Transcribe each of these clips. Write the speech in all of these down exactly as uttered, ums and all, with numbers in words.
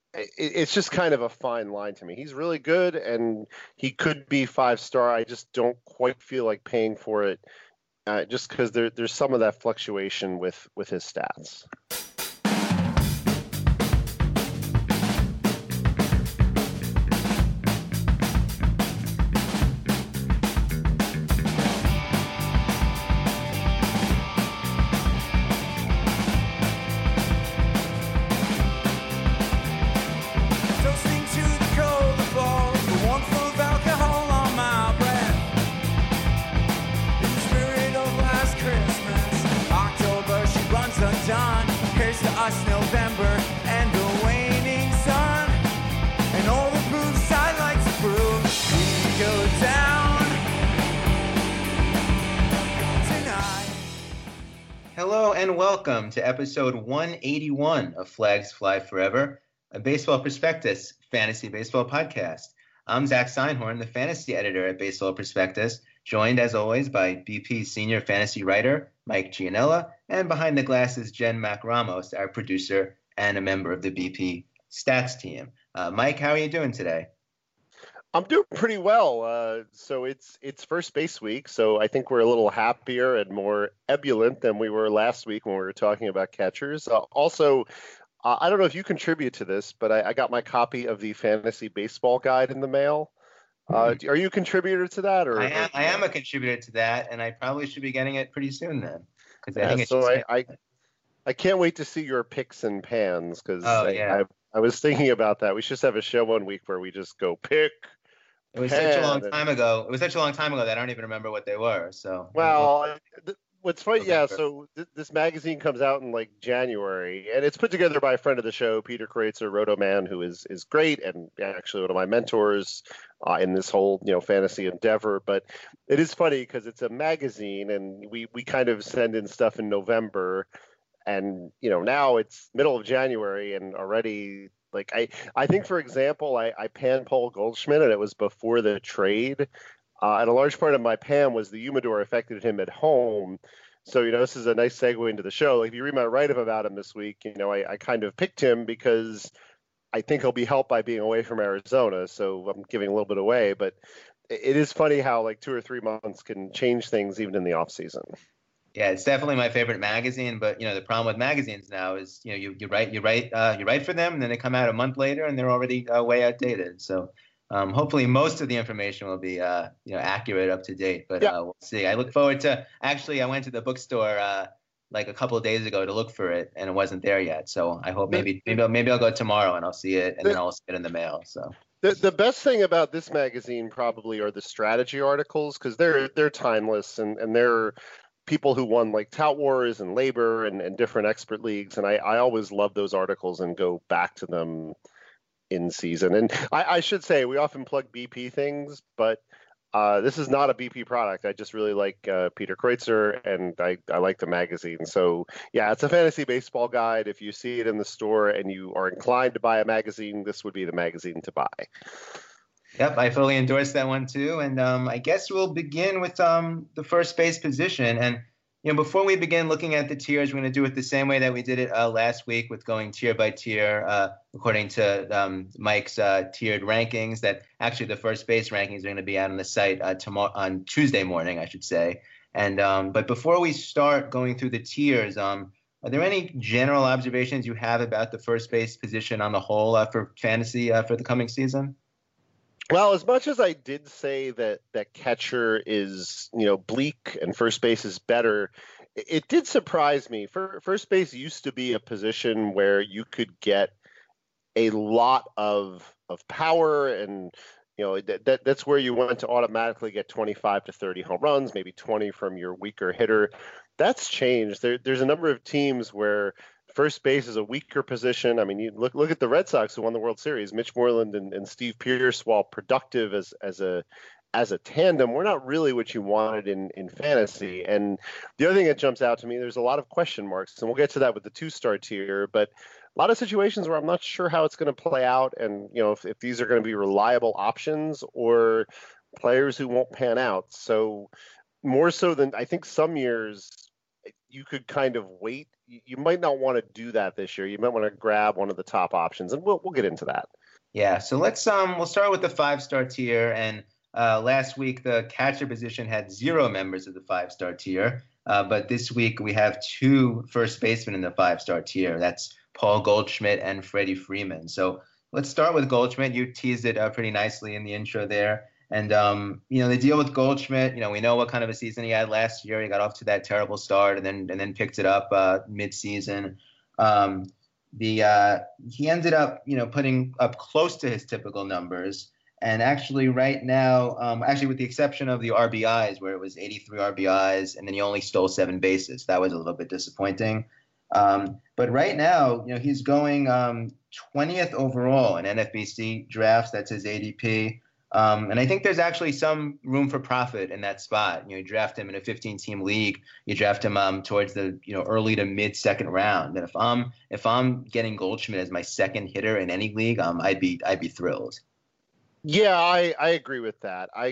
it, it's just kind of a fine line to me. He's really good, and he could be five star. I just don't quite feel like paying for it, uh, just because there, there's some of that fluctuation with with his stats. Hello and welcome to episode one eighty-one of Flags Fly Forever, a Baseball Prospectus fantasy baseball podcast. I'm Zach Seinhorn, the fantasy editor at Baseball Prospectus, joined as always by B P senior fantasy writer Mike Gianella, and behind the glass is Jen Mac Ramos, our producer and a member of the B P stats team. Uh, Mike, how are you doing today? I'm doing pretty well. Uh, so it's it's first base week, so I think we're a little happier and more ebullient than we were last week when we were talking about catchers. Uh, also, uh, I don't know if you contribute to this, but I, I got my copy of the Fantasy Baseball Guide in the mail. Uh, are you a contributor to that? Or I am. or, I am a contributor to that, and I probably should be getting it pretty soon then, because I yeah, think it's. So I, I I can't wait to see your picks and pans because oh, I, yeah. I I was thinking about that. We should just have a show one week where we just go pick. It was such a long time ago. It was such a long time ago that I don't even remember what they were. So well, th- what's funny, yeah. So th- this magazine comes out in like January, and it's put together by a friend of the show, Peter Kreitzer, Rotoman, who is is great and actually one of my mentors uh, in this whole you know fantasy endeavor. But it is funny because it's a magazine, and we we kind of send in stuff in November, and you know now it's middle of January, and already. Like I, I think, for example, I, I panned Paul Goldschmidt, and it was before the trade. Uh, and a large part of my pan was the humidor affected him at home. So, you know, this is a nice segue into the show. Like, if you read my write-up about him this week, you know, I, I kind of picked him because I think he'll be helped by being away from Arizona. So I'm giving a little bit away. But it is funny how, like, two or three months can change things even in the offseason. Yeah, it's definitely my favorite magazine, but you know the problem with magazines now is you know you you write you write uh, you write for them, and then they come out a month later and they're already uh, way outdated. So um, hopefully most of the information will be uh, you know accurate, up to date. But yeah. uh, we'll see. I look forward to. Actually, I went to the bookstore uh, like a couple of days ago to look for it, and it wasn't there yet. So I hope maybe maybe I'll, maybe I'll go tomorrow and I'll see it, and then I'll see it in the mail. So. The the best thing about this magazine probably are the strategy articles because they're they're timeless and and they're people who won like Tout Wars and Labor and, and different expert leagues. And I, I always love those articles and go back to them in season. And I, I should say we often plug B P things, but uh, this is not a B P product. I just really like uh, Peter Kreitzer and I, I like the magazine. So yeah, it's a fantasy baseball guide. If you see it in the store and you are inclined to buy a magazine, this would be the magazine to buy. Yep, I fully endorse that one too. And um, I guess we'll begin with um, the first base position. And you know, before we begin looking at the tiers, we're going to do it the same way that we did it uh, last week, with going tier by tier, uh, according to um, Mike's uh, tiered rankings. That actually the first base rankings are going to be out on the site uh, tomorrow on Tuesday morning, I should say. And um, but before we start going through the tiers, um, are there any general observations you have about the first base position on the whole uh, for fantasy uh, for the coming season? Well, as much as I did say that that catcher is, you know, bleak and first base is better, it, it did surprise me. For, first base used to be a position where you could get a lot of of power, and you know that, that that's where you went to automatically get twenty-five to thirty home runs, maybe twenty from your weaker hitter. That's changed. There, there's a number of teams where first base is a weaker position. I mean, you look look at the Red Sox who won the World Series. Mitch Moreland and, and Steve Pearce, while productive as as a as a tandem, were not really what you wanted in in fantasy. And the other thing that jumps out to me, there's a lot of question marks, and we'll get to that with the two-star tier. But a lot of situations where I'm not sure how it's going to play out, and you know if, if these are going to be reliable options or players who won't pan out. So more so than I think some years. you could kind of wait. You, you might not want to do that this year. You might want to grab one of the top options, and we'll we'll get into that. Yeah, so let's um we'll start with the five-star tier. And uh, last week the catcher position had zero members of the five-star tier, uh, but this week we have two first basemen in the five-star tier. That's Paul Goldschmidt and Freddie Freeman. So let's start with Goldschmidt. You teased it uh, pretty nicely in the intro there. And, um, you know, the deal with Goldschmidt, you know, we know what kind of a season he had last year. He got off to that terrible start and then and then picked it up uh, mid-season. Um, the uh, he ended up, you know, putting up close to his typical numbers. And actually right now, um, actually with the exception of the R B Is, where it was eighty-three R B Is, and then he only stole seven bases. That was a little bit disappointing. Um, but right now, you know, he's going um, twentieth overall in N F B C drafts. That's his A D P. Um, and I think there's actually some room for profit in that spot. You know, you draft him in a fifteen-team league. You draft him um, towards the you know early to mid second round. And if I'm if I'm getting Goldschmidt as my second hitter in any league, um, I'd be I'd be thrilled. Yeah, I, I agree with that. I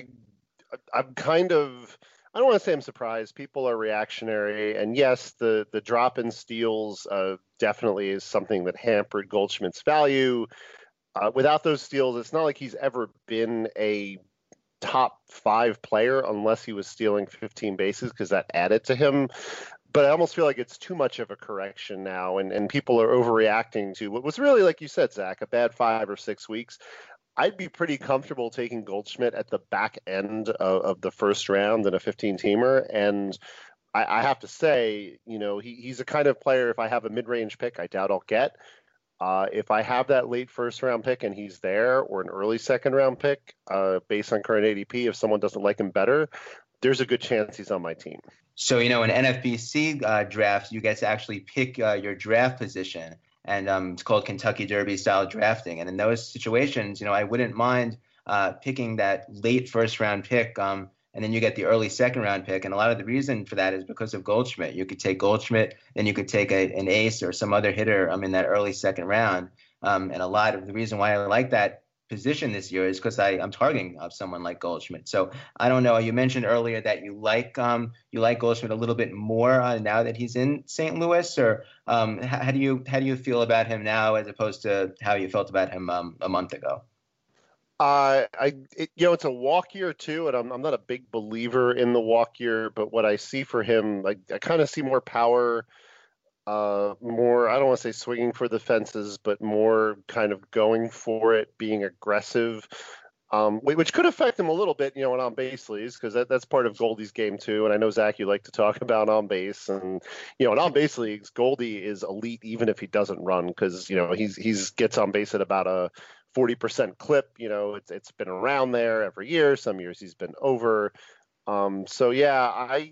I'm kind of I don't want to say I'm surprised. People are reactionary, and yes, the the drop in steals uh, definitely is something that hampered Goldschmidt's value. Uh, without those steals, it's not like he's ever been a top five player unless he was stealing fifteen bases, because that added to him. But I almost feel like it's too much of a correction now, and, and people are overreacting to what was really, like you said, Zach, a bad five or six weeks. I'd be pretty comfortable taking Goldschmidt at the back end of, of the first round in a fifteen-teamer. And I, I have to say, you know, he, he's a kind of player, if I have a mid-range pick, I doubt I'll get. Uh, if I have that late first round pick and he's there, or an early second round pick, uh, based on current A D P, if someone doesn't like him better, there's a good chance he's on my team. So, you know, in N F B C uh, drafts, you get to actually pick uh, your draft position. And um, it's called Kentucky Derby style drafting. And in those situations, you know, I wouldn't mind uh, picking that late first round pick. Um, and then you get the early second round pick. And a lot of the reason for that is because of Goldschmidt. You could take Goldschmidt, then you could take a, an ace or some other hitter um, in that early second round. Um, and a lot of the reason why I like that position this year is because I'm targeting uh, someone like Goldschmidt. So I don't know. You mentioned earlier that you like um, you like Goldschmidt a little bit more uh, now that he's in Saint Louis, or um, how, how do you how do you feel about him now as opposed to how you felt about him um, a month ago? Uh, I, it, you know, it's a walk year too, and I'm, I'm not a big believer in the walk year, but what I see for him, like, I kind of see more power, uh, more, I don't want to say swinging for the fences, but more kind of going for it, being aggressive, um, which could affect him a little bit, you know, in on base leagues, because that, that's part of Goldie's game too. And I know, Zach, you like to talk about on base, and, you know, in on base leagues, Goldie is elite even if he doesn't run, because, you know, he's he's gets on base at about a forty percent clip. You know, it's it's been around there every year. Some years he's been over. Um, so yeah, I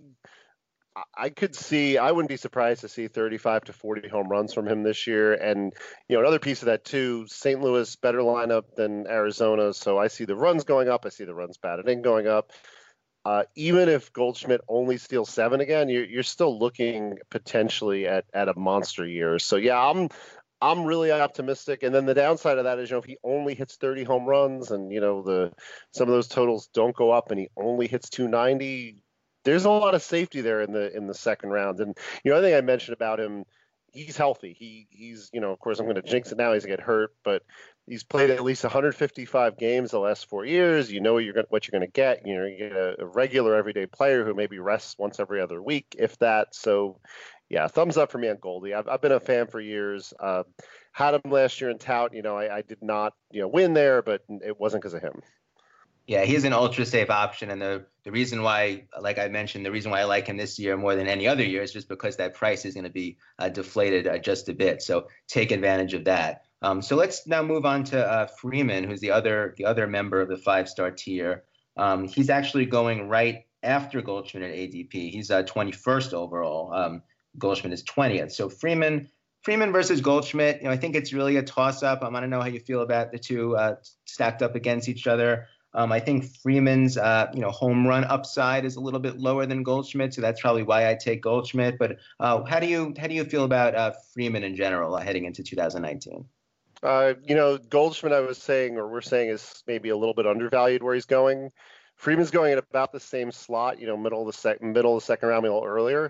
I could see, I wouldn't be surprised to see thirty-five to forty home runs from him this year. And, you know, another piece of that too, Saint Louis, better lineup than Arizona. So I see the runs going up. I see the runs batted in going up. Uh, even if Goldschmidt only steals seven again, you're, you're still looking potentially at, at a monster year. So yeah, I'm, I'm really optimistic. And then the downside of that is, you know, if he only hits thirty home runs and, you know, the, some of those totals don't go up and he only hits two ninety, there's a lot of safety there in the in the second round. And, you know, I think I mentioned about him, he's healthy. He he's, you know, of course I'm going to jinx it now, he's going to get hurt, but he's played at least one hundred fifty-five games the last four years. You know what you're going what you're going to get. You know, you get a, a regular everyday player who maybe rests once every other week, if that. So yeah, thumbs up for me on Goldie. I've I've been a fan for years. Uh, had him last year in Tout. You know, I, I did not, you know, win there, but it wasn't because of him. Yeah, he's an ultra safe option, and the the reason why, like I mentioned, the reason why I like him this year more than any other year is just because that price is going to be uh, deflated uh, just a bit. So take advantage of that. Um, so let's now move on to uh, Freeman, who's the other the other member of the five star tier. Um, he's actually going right after Goldschmidt at A D P. He's uh, twenty-first overall. Um, Goldschmidt is twentieth. So Freeman. Freeman versus Goldschmidt, you know, I think it's really a toss-up. Um, I don't know how you feel about the two uh, stacked up against each other. Um, I think Freeman's, uh, you know, home run upside is a little bit lower than Goldschmidt, so that's probably why I take Goldschmidt. But uh, how do you how do you feel about uh, Freeman in general uh, heading into two thousand nineteen? Uh, you know, Goldschmidt, I was saying, or we're saying, is maybe a little bit undervalued where he's going. Freeman's going at about the same slot, you know, middle of the sec, middle of the second round, a little earlier.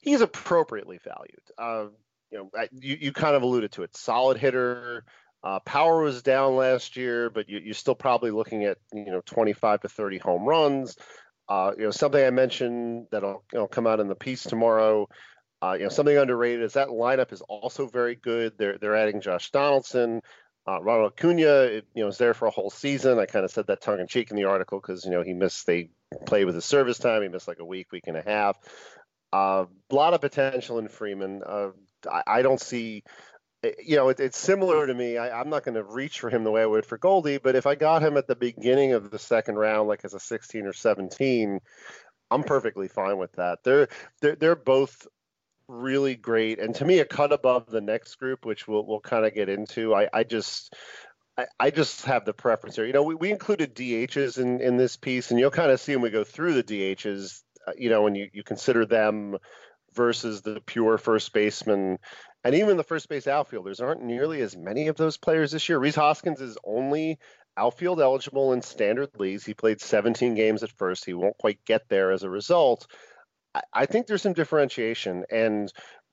he's appropriately valued. Uh, you know, I, you, you kind of alluded to it. Solid hitter. Uh, power was down last year, but you, you're still probably looking at, you know, twenty-five to thirty home runs. Uh, you know, something I mentioned that'll you know, come out in the piece tomorrow. Uh, you know, something underrated is that lineup is also very good. They're they're adding Josh Donaldson. Uh, Ronald Acuna, it, you know, is there for a whole season. I kind of said that tongue in cheek in the article because, you know, he missed, they played with his service time. He missed like a week, week and a half. A uh, lot of potential in Freeman. Uh, I, I don't see, you know, it, it's similar to me. I, I'm not going to reach for him the way I would for Goldie, but if I got him at the beginning of the second round, like as a sixteen or seventeen, I'm perfectly fine with that. They're, they're, they're both really great, and to me a cut above the next group, which we'll we'll kind of get into. I, I just I, I just have the preference here. You know, we, we included D Hs in, in this piece, and you'll kind of see when we go through the D Hs, uh, you know, when you, you consider them versus the pure first baseman, and even the first base outfielders aren't nearly as many of those players this year. Rhys Hoskins is only outfield eligible in standard leagues. He played seventeen games at first. He won't quite get there as a result. I think there's some differentiation, and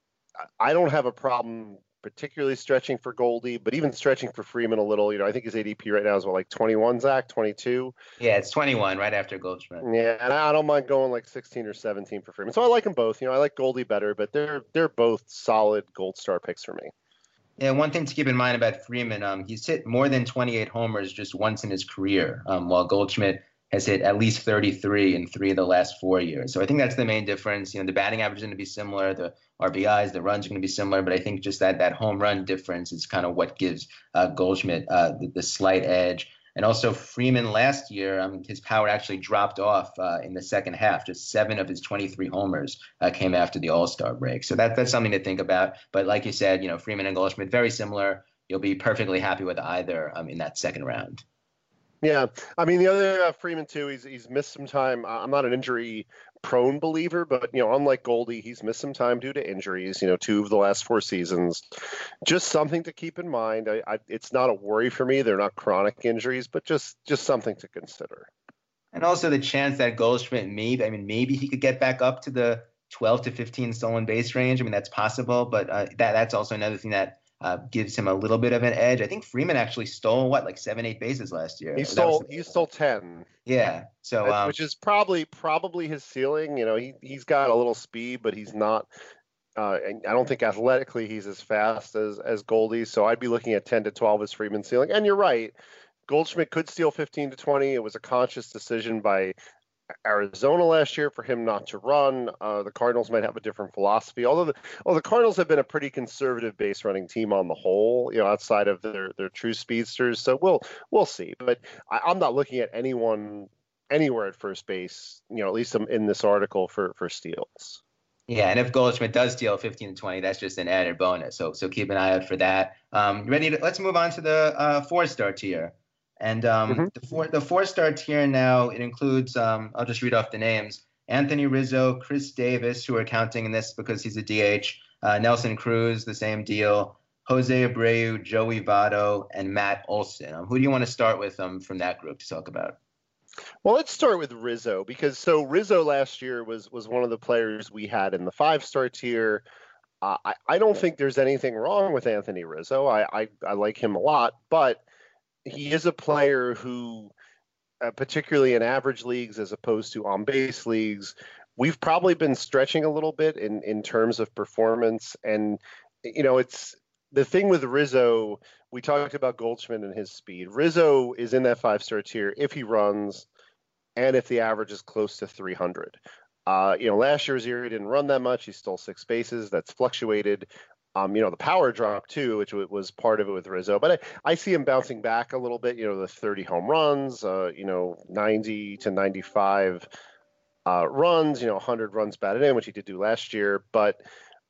I don't have a problem particularly stretching for Goldie, but even stretching for Freeman a little. You know, I think his A D P right now is what, like twenty-one, Zach, twenty-two? Yeah, it's twenty-one right after Goldschmidt. Yeah, and I don't mind going like sixteen or seventeen for Freeman. So I like them both. You know, I like Goldie better, but they're they're both solid Gold Star picks for me. Yeah, one thing to keep in mind about Freeman, um, he's hit more than twenty-eight homers just once in his career, um, while Goldschmidt has hit at least thirty-three in three of the last four years. So I think that's the main difference. You know, the batting average is going to be similar, the R B Is, the runs are going to be similar, but I think just that that home run difference is kind of what gives uh, Goldschmidt uh, the, the slight edge. And also Freeman last year, um, his power actually dropped off uh, in the second half. Just seven of his twenty-three homers uh, came after the All-Star break. So that, that's something to think about. But like you said, you know, Freeman and Goldschmidt, very similar. You'll be perfectly happy with either um, in that second round. Yeah, I mean, the other uh, Freeman, too, he's he's missed some time. I'm not an injury-prone believer, but, you know, unlike Goldie, he's missed some time due to injuries, you know, two of the last four seasons. Just something to keep in mind. I, I, it's not a worry for me. They're not chronic injuries, but just, just something to consider. And also the chance that Goldschmidt maybe, I mean, maybe he could get back up to the twelve to fifteen stolen base range. I mean, that's possible, but uh, that that's also another thing that Uh, gives him a little bit of an edge. I think Freeman actually stole what, like seven, eight bases last year. He stole, he stole ten. Yeah, so um, which is probably probably his ceiling. You know, he he's got a little speed, but he's not. Uh, and I don't think athletically he's as fast as as Goldie. So I'd be looking at ten to twelve as Freeman's ceiling. And you're right, Goldschmidt could steal fifteen to twenty. It was a conscious decision by Arizona last year for him not to run. Uh, the Cardinals might have a different philosophy, although the, well, the Cardinals have been a pretty conservative base running team on the whole, you know, outside of their, their true speedsters. So we'll we'll see. But I, I'm not looking at anyone anywhere at first base, you know, at least in this article for for steals. Yeah, and if Goldschmidt does steal fifteen to twenty, that's just an added bonus. So so keep an eye out for that. Um, ready? To, let's move on to the uh, four-star tier. And um, mm-hmm. the four the four star tier now, it includes, um, I'll just read off the names: Anthony Rizzo, Chris Davis, who are counting in this because he's a D H, uh, Nelson Cruz, the same deal, Jose Abreu, Joey Votto, and Matt Olson. Um, who do you want to start with um, from that group to talk about? Well, let's start with Rizzo, because so Rizzo last year was was one of the players we had in the five star tier. Uh, I, I don't think there's anything wrong with Anthony Rizzo. I, I, I like him a lot, but he is a player who, uh, particularly in average leagues as opposed to on-base leagues, we've probably been stretching a little bit in, in terms of performance. And, you know, it's the thing with Rizzo, we talked about Goldschmidt and his speed. Rizzo is in that five-star tier if he runs and if the average is close to three hundred. Uh, you know, last year's year, he didn't run that much. He stole six bases. That's fluctuated. Um, you know, the power drop too, which was part of it with Rizzo, but I, I see him bouncing back a little bit. You know, the thirty home runs, uh, you know, ninety to ninety-five uh, runs, you know, one hundred runs batted in, which he did do last year. But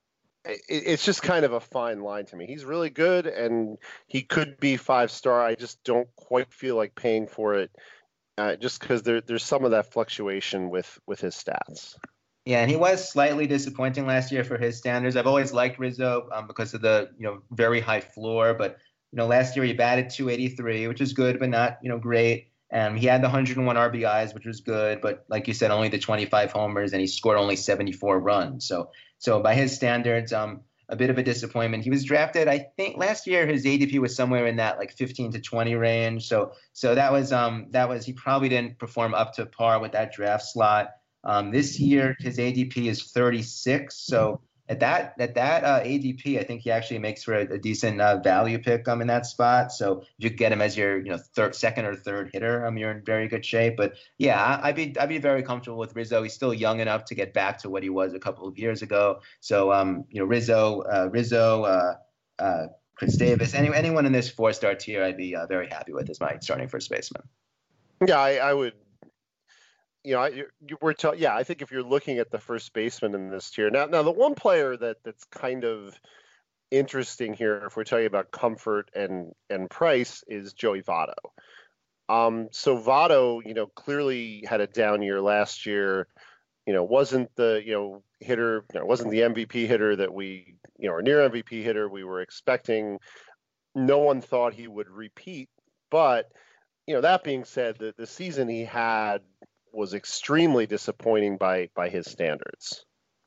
it, it's just kind of a fine line to me. He's really good, and he could be five star. I just don't quite feel like paying for it, uh, just because there, there's some of that fluctuation with with his stats. Yeah, and he was slightly disappointing last year for his standards. I've always liked Rizzo um, because of the, you know, very high floor. But, you know, last year he batted two eighty-three, which is good, but not, you know, great. And he had the one hundred one R B Is, which was good. But like you said, only the twenty-five homers, and he scored only seventy-four runs. So So by his standards, um, a bit of a disappointment. He was drafted, I think, last year. His A D P was somewhere in that like fifteen to twenty range. So so that was um that was he probably didn't perform up to par with that draft slot. Um, this year, his A D P is thirty-six. So at that at that uh, A D P, I think he actually makes for a, a decent uh, value pick um in that spot. So if you get him as your you know third, second or third hitter, um, you're in very good shape. But yeah, I, I'd be I'd be very comfortable with Rizzo. He's still young enough to get back to what he was a couple of years ago. So um, you know Rizzo, uh, Rizzo, uh, uh, Chris Davis, any, anyone in this four-star tier, I'd be uh, very happy with as my starting first baseman. Yeah, I, I would. You know, you, you were t- yeah. I think if you're looking at the first baseman in this tier now, now the one player that that's kind of interesting here, if we're talking about comfort and and price, is Joey Votto. Um, so Votto, you know, clearly had a down year last year. You know, wasn't the you know hitter, you know, wasn't the M V P hitter that we you know or near M V P hitter we were expecting. No one thought he would repeat, but you know, that being said, the the season he had was extremely disappointing by by his standards.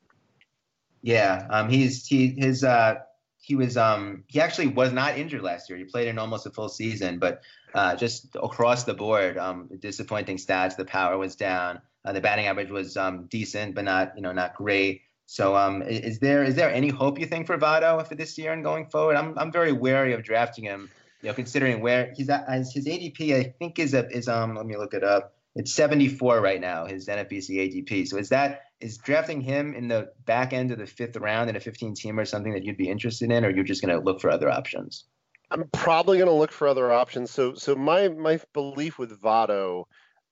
Yeah, um, he's he his uh he was um he actually was not injured last year. He played in almost a full season, but uh, just across the board, um, disappointing stats. The power was down. Uh, the batting average was um decent, but not you know not great. So um, is there is there any hope you think for Votto for this year and going forward? I'm I'm very wary of drafting him. You know, considering where he's at, his A D P, I think is a, is um let me look it up. It's seventy-four right now, his N F B C A D P. So is that is drafting him in the back end of the fifth round in a fifteen teamer something that you'd be interested in, or you're just going to look for other options? I'm probably going to look for other options. So so my my belief with Votto,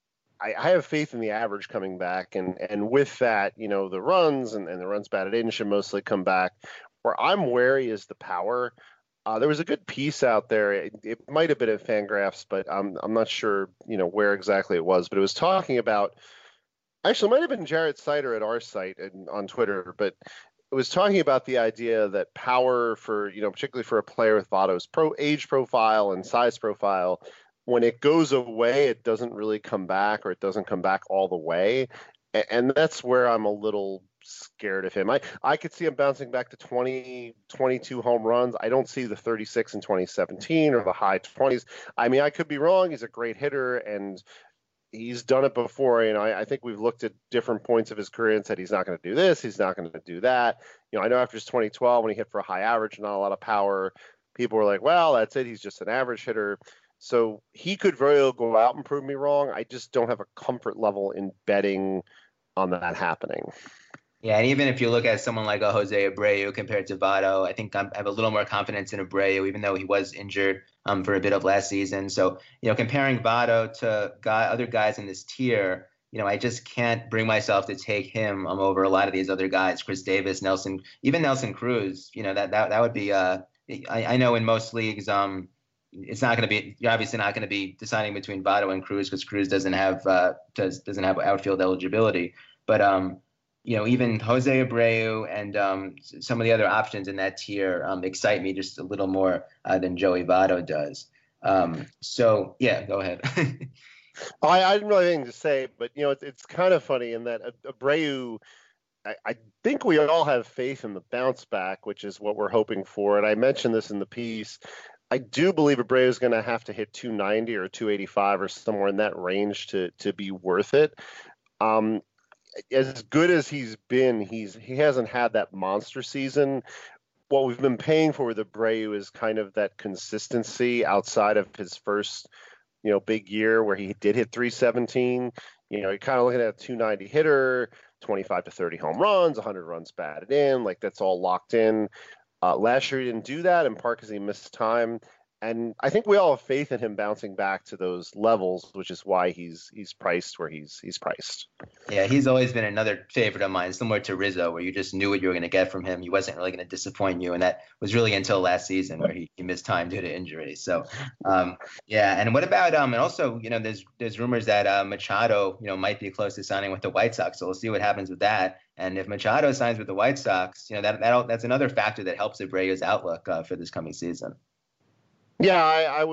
I, I have faith in the average coming back, and and with that, you know, the runs and, and the runs batted in should mostly come back. Where I'm wary is the power. Uh, there was a good piece out there. It, it might have been at Fangraphs, but I'm I'm not sure, you know, where exactly it was. But it was talking about, actually, it might have been Jarrett Sider at our site and on Twitter. But it was talking about the idea that power for, you know, particularly for a player with Votto's pro age profile and size profile, when it goes away, it doesn't really come back, or it doesn't come back all the way. And, and that's where I'm a little scared of him. I, I could see him bouncing back to twenty, twenty-two home runs. I don't see the thirty-six in twenty seventeen or the high twenties. I mean, I could be wrong. He's a great hitter, and he's done it before. You know, I, I think we've looked at different points of his career and said he's not going to do this, he's not going to do that. You know, I know after his twenty twelve, when he hit for a high average, not a lot of power, people were like, well, that's it. He's just an average hitter. So he could very well go out and prove me wrong. I just don't have a comfort level in betting on that happening. Yeah, and even if you look at someone like a Jose Abreu compared to Votto, I think I'm, I have a little more confidence in Abreu, even though he was injured um, for a bit of last season. So, you know, comparing Votto to guy, other guys in this tier, you know, I just can't bring myself to take him um, over a lot of these other guys, Chris Davis, Nelson, even Nelson Cruz. You know, that that that would be. Uh, I, I know in most leagues, um, it's not going to be. You're obviously not going to be deciding between Votto and Cruz because Cruz doesn't have uh, does doesn't have outfield eligibility, but um. You know, even Jose Abreu and um, some of the other options in that tier um, excite me just a little more uh, than Joey Votto does. Um, so, yeah, go ahead. I, I didn't really have anything to say, but, you know, it's, it's kind of funny in that Abreu, I, I think we all have faith in the bounce back, which is what we're hoping for. And I mentioned this in the piece. I do believe Abreu is going to have to hit two ninety or two eighty-five or somewhere in that range to to be worth it. Um, as good as he's been, he's he hasn't had that monster season. What we've been paying for with Abreu is kind of that consistency outside of his first, you know, big year where he did hit three seventeen. You know, you're kind of looking at a two ninety hitter, twenty-five to thirty home runs, one hundred runs batted in, like that's all locked in. Uh, last year he didn't do that in part because he missed time. And I think we all have faith in him bouncing back to those levels, which is why he's he's priced where he's he's priced. Yeah, he's always been another favorite of mine, similar to Rizzo, where you just knew what you were going to get from him. He wasn't really going to disappoint you, and that was really until last season where he, he missed time due to injury. So, um, yeah. And what about um? And also, you know, there's there's rumors that uh, Machado, you know, might be close to signing with the White Sox. So we'll see what happens with that. And if Machado signs with the White Sox, you know, that that that's another factor that helps Abreu's outlook uh, for this coming season. Yeah, I, I would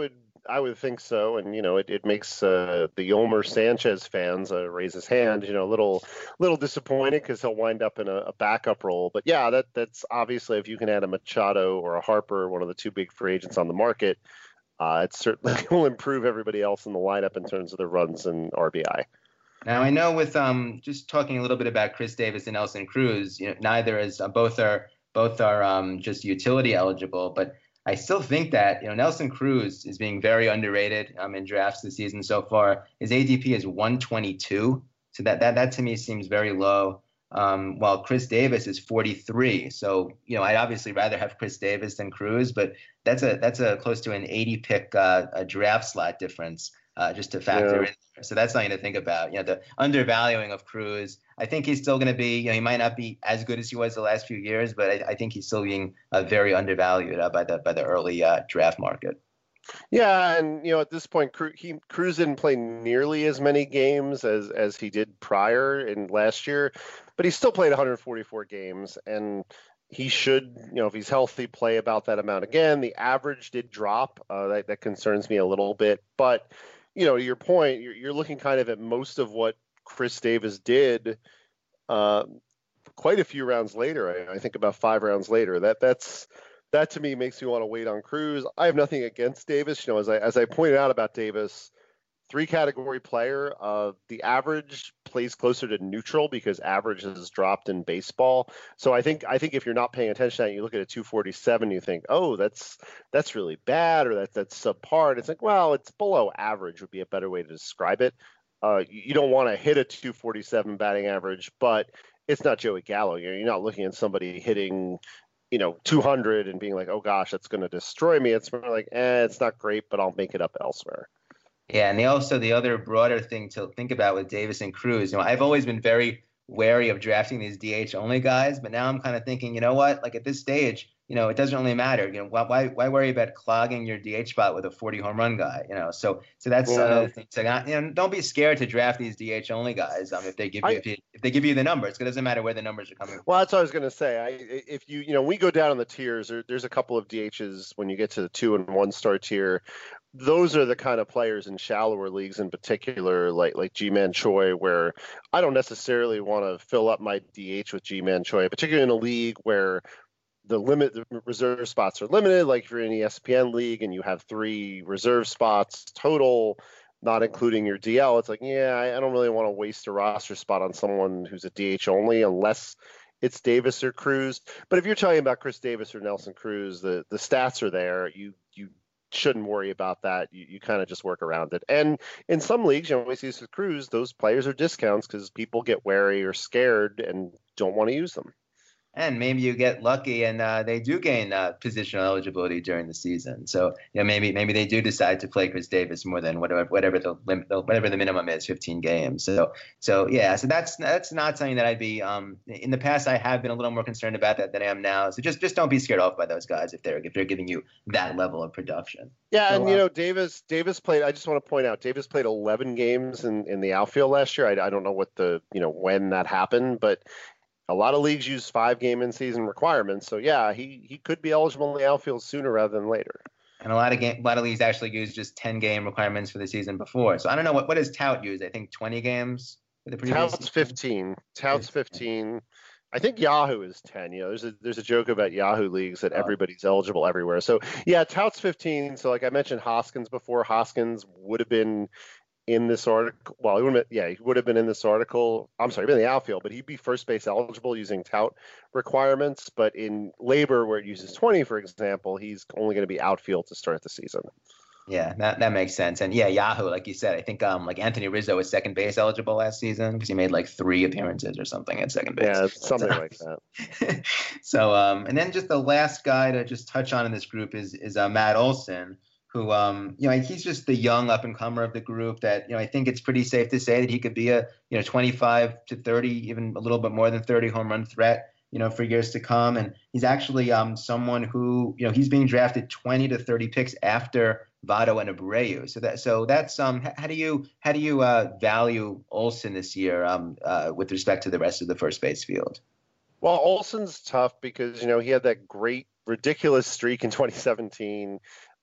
I would think so, and you know, it, it makes uh, the Yolmer Sanchez fans uh, raise his hand, you know, a little little disappointed because he'll wind up in a, a backup role. But yeah, that that's obviously if you can add a Machado or a Harper, one of the two big free agents on the market, uh, it certainly will improve everybody else in the lineup in terms of the runs and R B I. Now I know with um just talking a little bit about Chris Davis and Nelson Cruz, you know, neither is uh, both are both are um just utility eligible, but I still think that you know Nelson Cruz is being very underrated um in drafts this season so far. His A D P is one twenty-two, so that that that to me seems very low. Um, while Chris Davis is forty-three, so you know I'd obviously rather have Chris Davis than Cruz, but that's a that's a close to an eighty pick uh, a draft slot difference. Uh, just to factor Yeah. in there. So that's something to think about. You know, the undervaluing of Cruz. I think he's still going to be, you know, he might not be as good as he was the last few years, but I, I think he's still being uh, very undervalued uh, by the by the early uh, draft market. Yeah, and you know, at this point, Cru- he Cruz didn't play nearly as many games as as he did prior in last year, but he still played one hundred forty-four games, and he should, you know, if he's healthy, play about that amount again. The average did drop. Uh, that that concerns me a little bit, but you know, to your point, you're, you're looking kind of at most of what Chris Davis did. Uh, quite a few rounds later, I, I think about five rounds later. That that's that to me makes me want to wait on Cruz. I have nothing against Davis. You know, as I as I pointed out about Davis, three category player. Uh, the average plays closer to neutral because average has dropped in baseball. So I think I think if you're not paying attention to that, you look at a two forty-seven, you think, oh, that's that's really bad, or that that's subpar. And it's like, well, it's below average would be a better way to describe it. Uh, you, you don't want to hit a two forty-seven batting average, but it's not Joey Gallo. You're, you're not looking at somebody hitting, you know, two hundred and being like, oh gosh, that's going to destroy me. It's more like, eh, it's not great, but I'll make it up elsewhere. Yeah, and the, also the other broader thing to think about with Davis and Cruz, you know, I've always been very wary of drafting these D H only guys, but now I'm kind of thinking, you know what, like at this stage, you know, it doesn't really matter. You know, why why worry about clogging your D H spot with a forty home run guy? You know, so so that's Yeah. another thing. So you know, don't be scared to draft these D H only guys. Um, if they give you I, if, you, if they give you the numbers, it doesn't matter where the numbers are coming from. Well, that's what I was going to say. I, if you, you know, we go down in the tiers, there, there's a couple of D Hs when you get to the two and one star tier. Those are the kind of players in shallower leagues in particular, like like Ji-Man Choi, where I don't necessarily want to fill up my D H with Ji-Man Choi, particularly in a league where the limit the reserve spots are limited. Like if you're in the E S P N league and you have three reserve spots total, not including your D L, it's like, yeah, I, I don't really want to waste a roster spot on someone who's a D H only unless it's Davis or Cruz. But if you're talking about Chris Davis or Nelson Cruz, the the stats are there. You you shouldn't worry about that. You, you kind of just work around it. And in some leagues, you know, we see this with Cruz, those players are discounts because people get wary or scared and don't want to use them. And maybe you get lucky and uh, they do gain uh, positional eligibility during the season. So you know maybe maybe they do decide to play Chris Davis more than whatever whatever the limit whatever the minimum is, fifteen games. So so yeah, so that's that's not something that I'd be. Um, in the past, I have been a little more concerned about that than I am now. So just just don't be scared off by those guys if they're if they're giving you that level of production. Yeah, So, and uh, you know, Davis Davis played. I just want to point out, Davis played eleven games in, in the outfield last year. I, I don't know what the you know when that happened, but a lot of leagues use five game in season requirements. So yeah, he he could be eligible in the outfield sooner rather than later. And a lot of game, a lot of leagues actually use just ten game requirements for the season before. So I don't know what what does Tout use. I think twenty games for the previous. Tout's fifteen. Tout's fifteen. I think Yahoo is ten. You know, there's a there's a joke about Yahoo leagues that Oh. everybody's eligible everywhere. So yeah, Tout's fifteen. So like I mentioned Hoskins before, Hoskins would have been in this article. Well, he would have been, yeah, he would have been in this article. I'm sorry, he'd been in the outfield, but he'd be first base eligible using Tout requirements. But in labor, where it uses twenty, for example, he's only going to be outfield to start the season. Yeah, that that makes sense. And yeah, Yahoo, like you said, I think um like Anthony Rizzo was second base eligible last season because he made like three appearances or something at second base. Yeah, something So- like that. so um and then just the last guy to just touch on in this group is is uh, Matt Olson, who um you know he's just the young up and comer of the group that you know I think it's pretty safe to say that he could be a you know twenty-five to thirty, even a little bit more than thirty home run threat you know for years to come. And he's actually um someone who you know he's being drafted twenty to thirty picks after Votto and Abreu. So that so that's um h- how do you how do you uh, value Olson this year um uh, with respect to the rest of the first base field? Well, Olson's tough because you know he had that great ridiculous streak in twenty seventeen.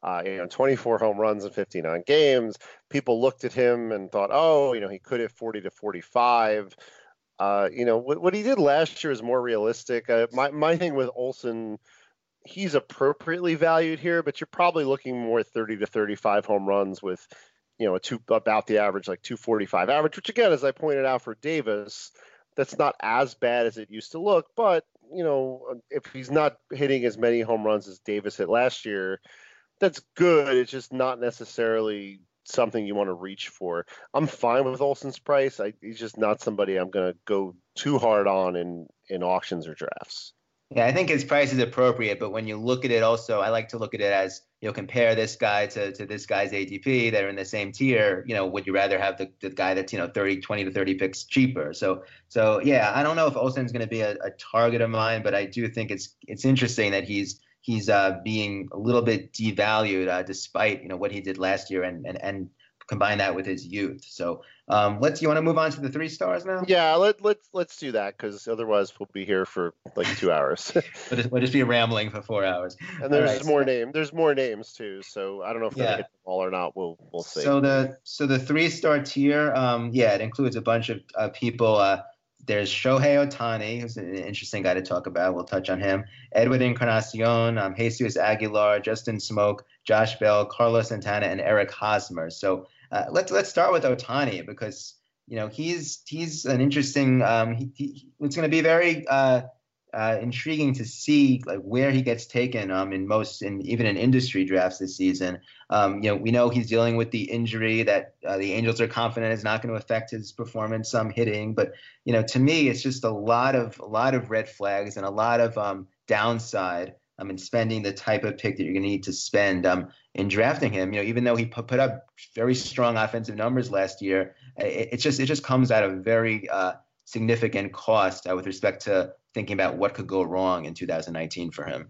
Uh, you know, twenty-four home runs in fifty-nine games. People looked at him and thought, oh, you know, he could hit forty to forty-five. Uh, you know, what, what he did last year is more realistic. Uh, my my thing with Olson, he's appropriately valued here, but you're probably looking more thirty to thirty-five home runs with, you know, a two about the average, like two forty-five average, which again, as I pointed out for Davis, that's not as bad as it used to look. But, you know, if he's not hitting as many home runs as Davis hit last year, that's good. It's just not necessarily something you want to reach for. I'm fine with Olson's price. I, he's just not somebody I'm going to go too hard on in, in auctions or drafts. Yeah, I think his price is appropriate, but when you look at it also, I like to look at it as, you know, compare this guy to, to this guy's A D P that are in the same tier. You know, would you rather have the, the guy that's, you know, thirty, twenty to thirty picks cheaper? So, so yeah, I don't know if Olson's going to be a, a target of mine, but I do think it's it's interesting that he's he's uh, being a little bit devalued uh, despite, you know, what he did last year and and and combine that with his youth. So um, let's, you want to move on to the three stars now? Yeah, let, let's let's do that, because otherwise we'll be here for like two hours. we'll, just, we'll just be rambling for four hours. And there's right, more so, name. There's more names too. So I don't know if they're yeah. gonna hit them all or not. We'll we'll see. So the so the three star tier, um, yeah, it includes a bunch of uh, people. Uh, there's Shohei Ohtani, who's an interesting guy to talk about. We'll touch on him. Edward Encarnacion, um, Jesus Aguilar, Justin Smoke, Josh Bell, Carlos Santana, and Eric Hosmer. So uh, let's let's start with Ohtani, because you know he's he's an interesting. Um, he, he, it's going to be very uh, uh, intriguing to see like where he gets taken. Um, in most, in even in industry drafts this season. Um, you know, we know he's dealing with the injury that uh, the Angels are confident is not going to affect his performance um, hitting. But, you know, to me, it's just a lot of a lot of red flags and a lot of um, downside um, in spending the type of pick that you're going to need to spend um, in drafting him. You know, even though he put, put up very strong offensive numbers last year, it, it just it just comes at a very uh, significant cost uh, with respect to thinking about what could go wrong in two thousand nineteen for him.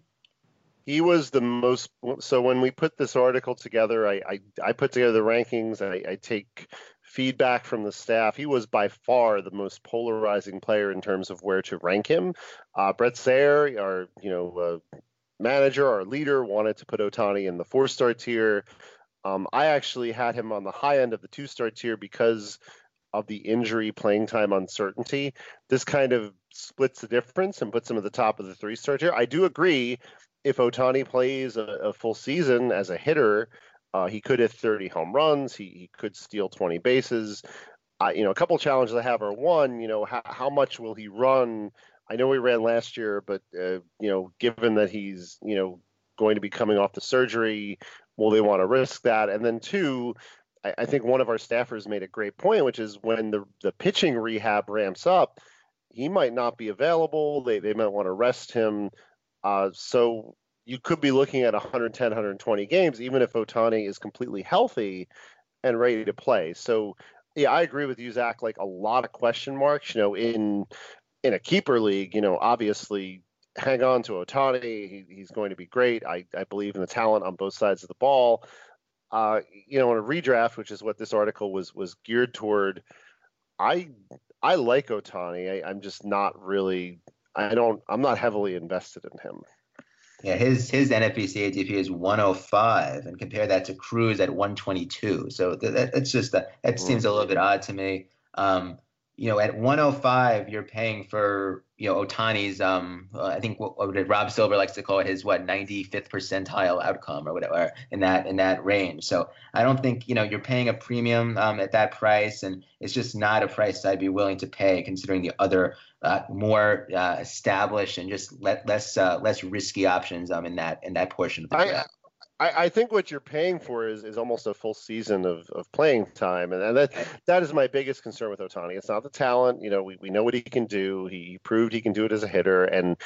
He was the most. So when we put this article together, I I, I put together the rankings. I, I take feedback from the staff. He was by far the most polarizing player in terms of where to rank him. Uh, Brett Sayre, our you know uh, manager, our leader, wanted to put Ohtani in the four-star tier. Um, I actually had him on the high end of the two-star tier because of the injury playing time uncertainty. This kind of splits the difference and puts him at the top of the three-star tier. I do agree. If Ohtani plays a, a full season as a hitter, uh, he could hit thirty home runs. He, he could steal twenty bases. Uh, you know, a couple challenges I have are, one, you know, how, how much will he run? I know he ran last year, but, uh, you know, given that he's, you know, going to be coming off the surgery, will they want to risk that? And then two, I, I think one of our staffers made a great point, which is when the, the pitching rehab ramps up, he might not be available. They, they might want to rest him. Uh, so you could be looking at one ten, one twenty games, even if Ohtani is completely healthy and ready to play. So, yeah, I agree with you, Zach. Like a lot of question marks. You know, in in a keeper league, you know, obviously hang on to Ohtani. He, he's going to be great. I, I believe in the talent on both sides of the ball. Uh, you know, in a redraft, which is what this article was was geared toward, I I like Ohtani. I, I'm just not really. I don't. I'm not heavily invested in him. Yeah, his his N F B C A D P is one oh five, and compare that to Cruz at one twenty-two. So that, that's just a, that seems a little bit odd to me. Um, you know, at one oh five, you're paying for you know Ohtani's. Um, uh, I think what, what Rob Silver likes to call it his what ninety-fifth percentile outcome or whatever in that in that range. So I don't think you know you're paying a premium um, at that price, and it's just not a price I'd be willing to pay considering the other. Uh, more uh, established and just let, less uh, less risky options um, in that in that portion of the draft. I, I think what you're paying for is, is almost a full season of, of playing time, and, and that that is my biggest concern with Ohtani. It's not the talent, you know. We, we know what he can do. He proved he can do it as a hitter, and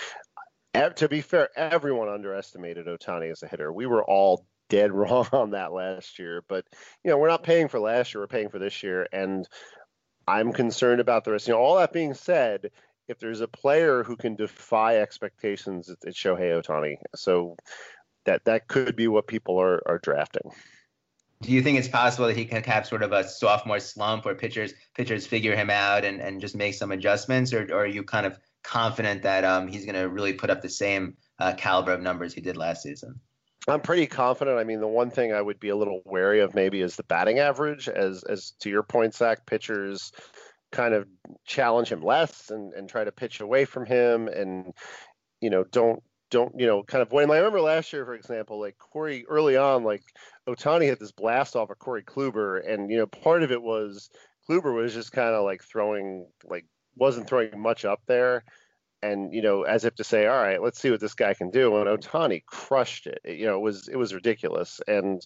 to be fair, everyone underestimated Ohtani as a hitter. We were all dead wrong on that last year, but you know we're not paying for last year. We're paying for this year, and I'm concerned about the rest. You know, all that being said, if there's a player who can defy expectations, it's, it's Shohei Ohtani. So that that could be what people are are drafting. Do you think it's possible that he can have sort of a sophomore slump where pitchers pitchers figure him out and, and just make some adjustments, or, or are you kind of confident that um, he's going to really put up the same uh, caliber of numbers he did last season? I'm pretty confident. I mean, the one thing I would be a little wary of maybe is the batting average. As as to your point, Zach, pitchers kind of challenge him less and, and try to pitch away from him, and you know don't don't you know kind of when I remember last year, for example, like Corey early on, like Ohtani had this blast off of Corey Kluber, and you know part of it was Kluber was just kind of like throwing like wasn't throwing much up there, and you know as if to say, all right, let's see what this guy can do. And Ohtani crushed it. It- you know it was it was ridiculous, and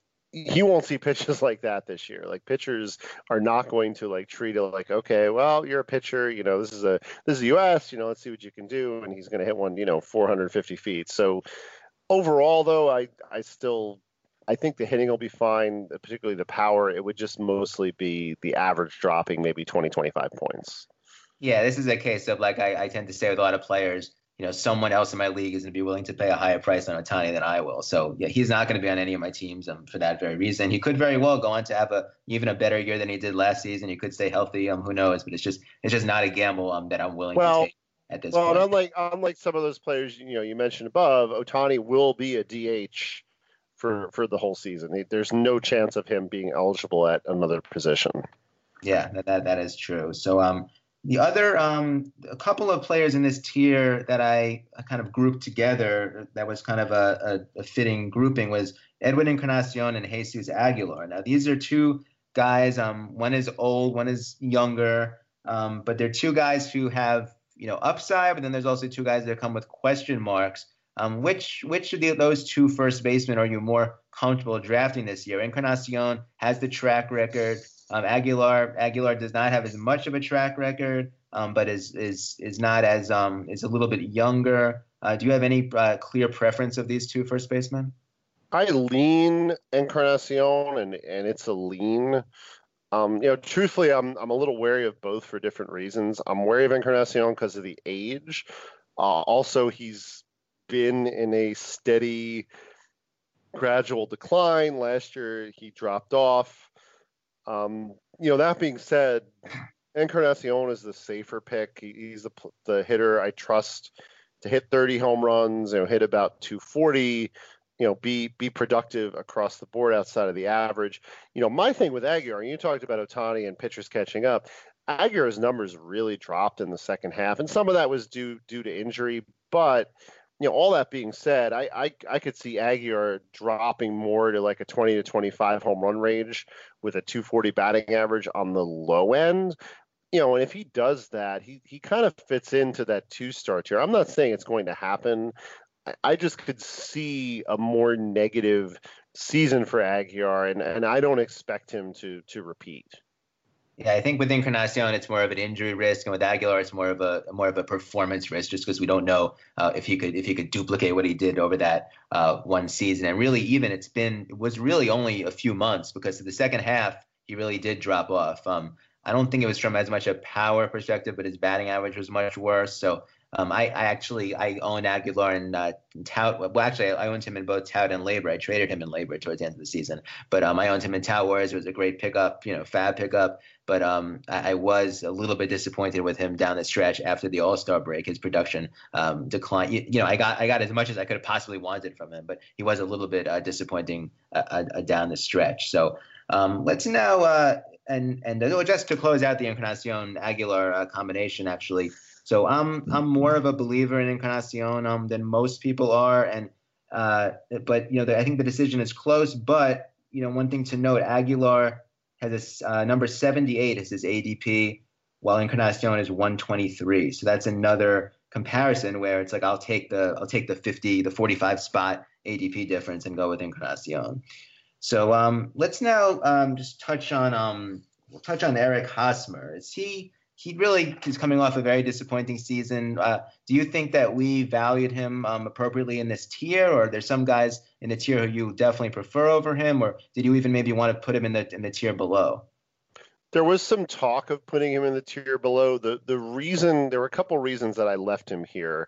he won't see pitches like that this year. Like pitchers are not going to like treat it like, okay, well, you're a pitcher, you know, this is a this is the U S, you know, let's see what you can do, and he's going to hit one, you know, four hundred fifty feet. So overall, though, I I still I think the hitting will be fine, particularly the power. It would just mostly be the average dropping maybe twenty, twenty-five points. Yeah, this is a case of like I, I tend to say with a lot of players, you know, someone else in my league is going to be willing to pay a higher price on Ohtani than I will. So yeah, he's not going to be on any of my teams um, for that very reason. He could very well go on to have a even a better year than he did last season. He could stay healthy. Um, who knows? But it's just it's just not a gamble um that I'm willing Well, to take at this well, and point. unlike unlike some of those players, you know, you mentioned above, Ohtani will be a D H for for the whole season. There's no chance of him being eligible at another position. Yeah, that, that that is true. So um, the other um, a couple of players in this tier that I, I kind of grouped together that was kind of a, a, a fitting grouping was Edwin Encarnacion and Jesus Aguilar. Now these are two guys. Um, one is old, one is younger. Um, but they're two guys who have you know upside, but then there's also two guys that come with question marks. Um, which which of the, those two first basemen are you more comfortable drafting this year? Encarnacion has the track record. Um, Aguilar Aguilar does not have as much of a track record, um, but is is is not as um, is a little bit younger. Uh, do you have any uh, clear preference of these two first basemen? I lean Encarnacion, and and it's a lean. Um, you know, truthfully, I'm I'm a little wary of both for different reasons. I'm wary of Encarnacion because of the age. Uh, also, he's been in a steady, gradual decline. Last year, he dropped off. Um, you know, that being said, Encarnacion is the safer pick. He, he's the the hitter I trust to hit thirty home runs. You know, hit about two forty. You know, be be productive across the board outside of the average. You know, my thing with Aguilar, you talked about Ohtani and pitchers catching up. Aguilar's numbers really dropped in the second half, and some of that was due due to injury. But you know, all that being said, I I, I could see Aguilar dropping more to like a twenty to twenty-five home run range with a two forty batting average on the low end. You know, and if he does that, he he kind of fits into that two star tier. I'm not saying it's going to happen. I, I just could see a more negative season for Aguilar, and, and I don't expect him to to repeat. Yeah, I think with Encarnacion, it's more of an injury risk, and with Aguilar, it's more of a more of a performance risk, just because we don't know uh, if he could if he could duplicate what he did over that uh, one season. And really, even it's been it was really only a few months because of the second half, he really did drop off. Um, I don't think it was from as much a power perspective, but his batting average was much worse. So um, I, I actually I own Aguilar and uh, Tout. Well, actually, I owned him in both Tout and Labor. I traded him in Labor towards the end of the season, but um, I owned him in Tout Warriors. It was a great pickup, you know, fab pickup. But um, I, I was a little bit disappointed with him down the stretch after the All-Star break. His production um, declined. You, you know, I got I got as much as I could have possibly wanted from him, but he was a little bit uh, disappointing uh, uh, down the stretch. So um, let's now uh, and and uh, just to close out the Encarnacion Aguilar uh, combination, actually. So I'm I'm more of a believer in Encarnacion um, than most people are, and uh, but you know the, I think the decision is close. But you know one thing to note: Aguilar has a uh, number seventy-eight as his A D P, while Encarnacion is one twenty-three. So that's another comparison where it's like I'll take the I'll take the fifty, the forty-five spot A D P difference and go with Encarnacion. So um, let's now um, just touch on um, we'll touch on Eric Hosmer. Is he he really is coming off a very disappointing season? Uh, do you think that we valued him um, appropriately in this tier, or are there some guys in the tier who you definitely prefer over him, or did you even maybe want to put him in the in the tier below? There was some talk of putting him in the tier below. The the reason there were a couple reasons that I left him here.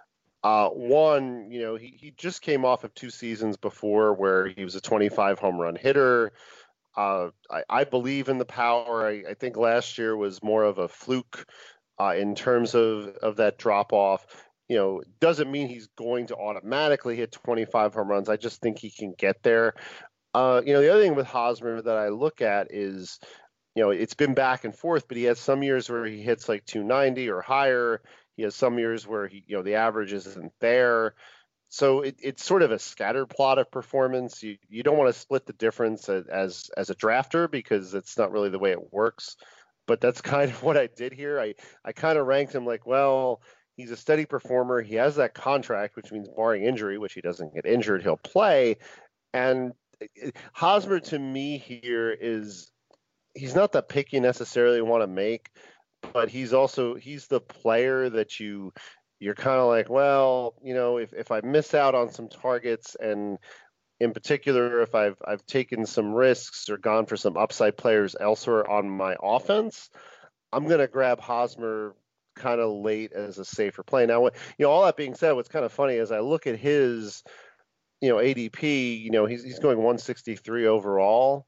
Uh, one, you know, he, he just came off of two seasons before where he was a twenty-five home run hitter. Uh, I, I believe in the power. I, I think last year was more of a fluke uh, in terms of, of that drop off. you know, doesn't mean he's going to automatically hit twenty-five home runs. I just think he can get there. Uh, you know, the other thing with Hosmer that I look at is, you know, it's been back and forth, but he has some years where he hits like two ninety or higher. He has some years where he, you know, the average isn't there. So it, it's sort of a scatter plot of performance. You you don't want to split the difference as as a drafter because it's not really the way it works. But that's kind of what I did here. I I kind of ranked him like, well, he's a steady performer. He has that contract, which means barring injury, which he doesn't get injured, he'll play. And Hosmer to me here is he's not the pick you necessarily want to make, but he's also he's the player that you you're kind of like, well, you know, if, if I miss out on some targets, and in particular if I've I've taken some risks or gone for some upside players elsewhere on my offense, I'm gonna grab Hosmer kind of late as a safer play. Now, you know, all that being said, what's kind of funny is I look at his, you know, A D P, you know, he's he's going one sixty-three overall.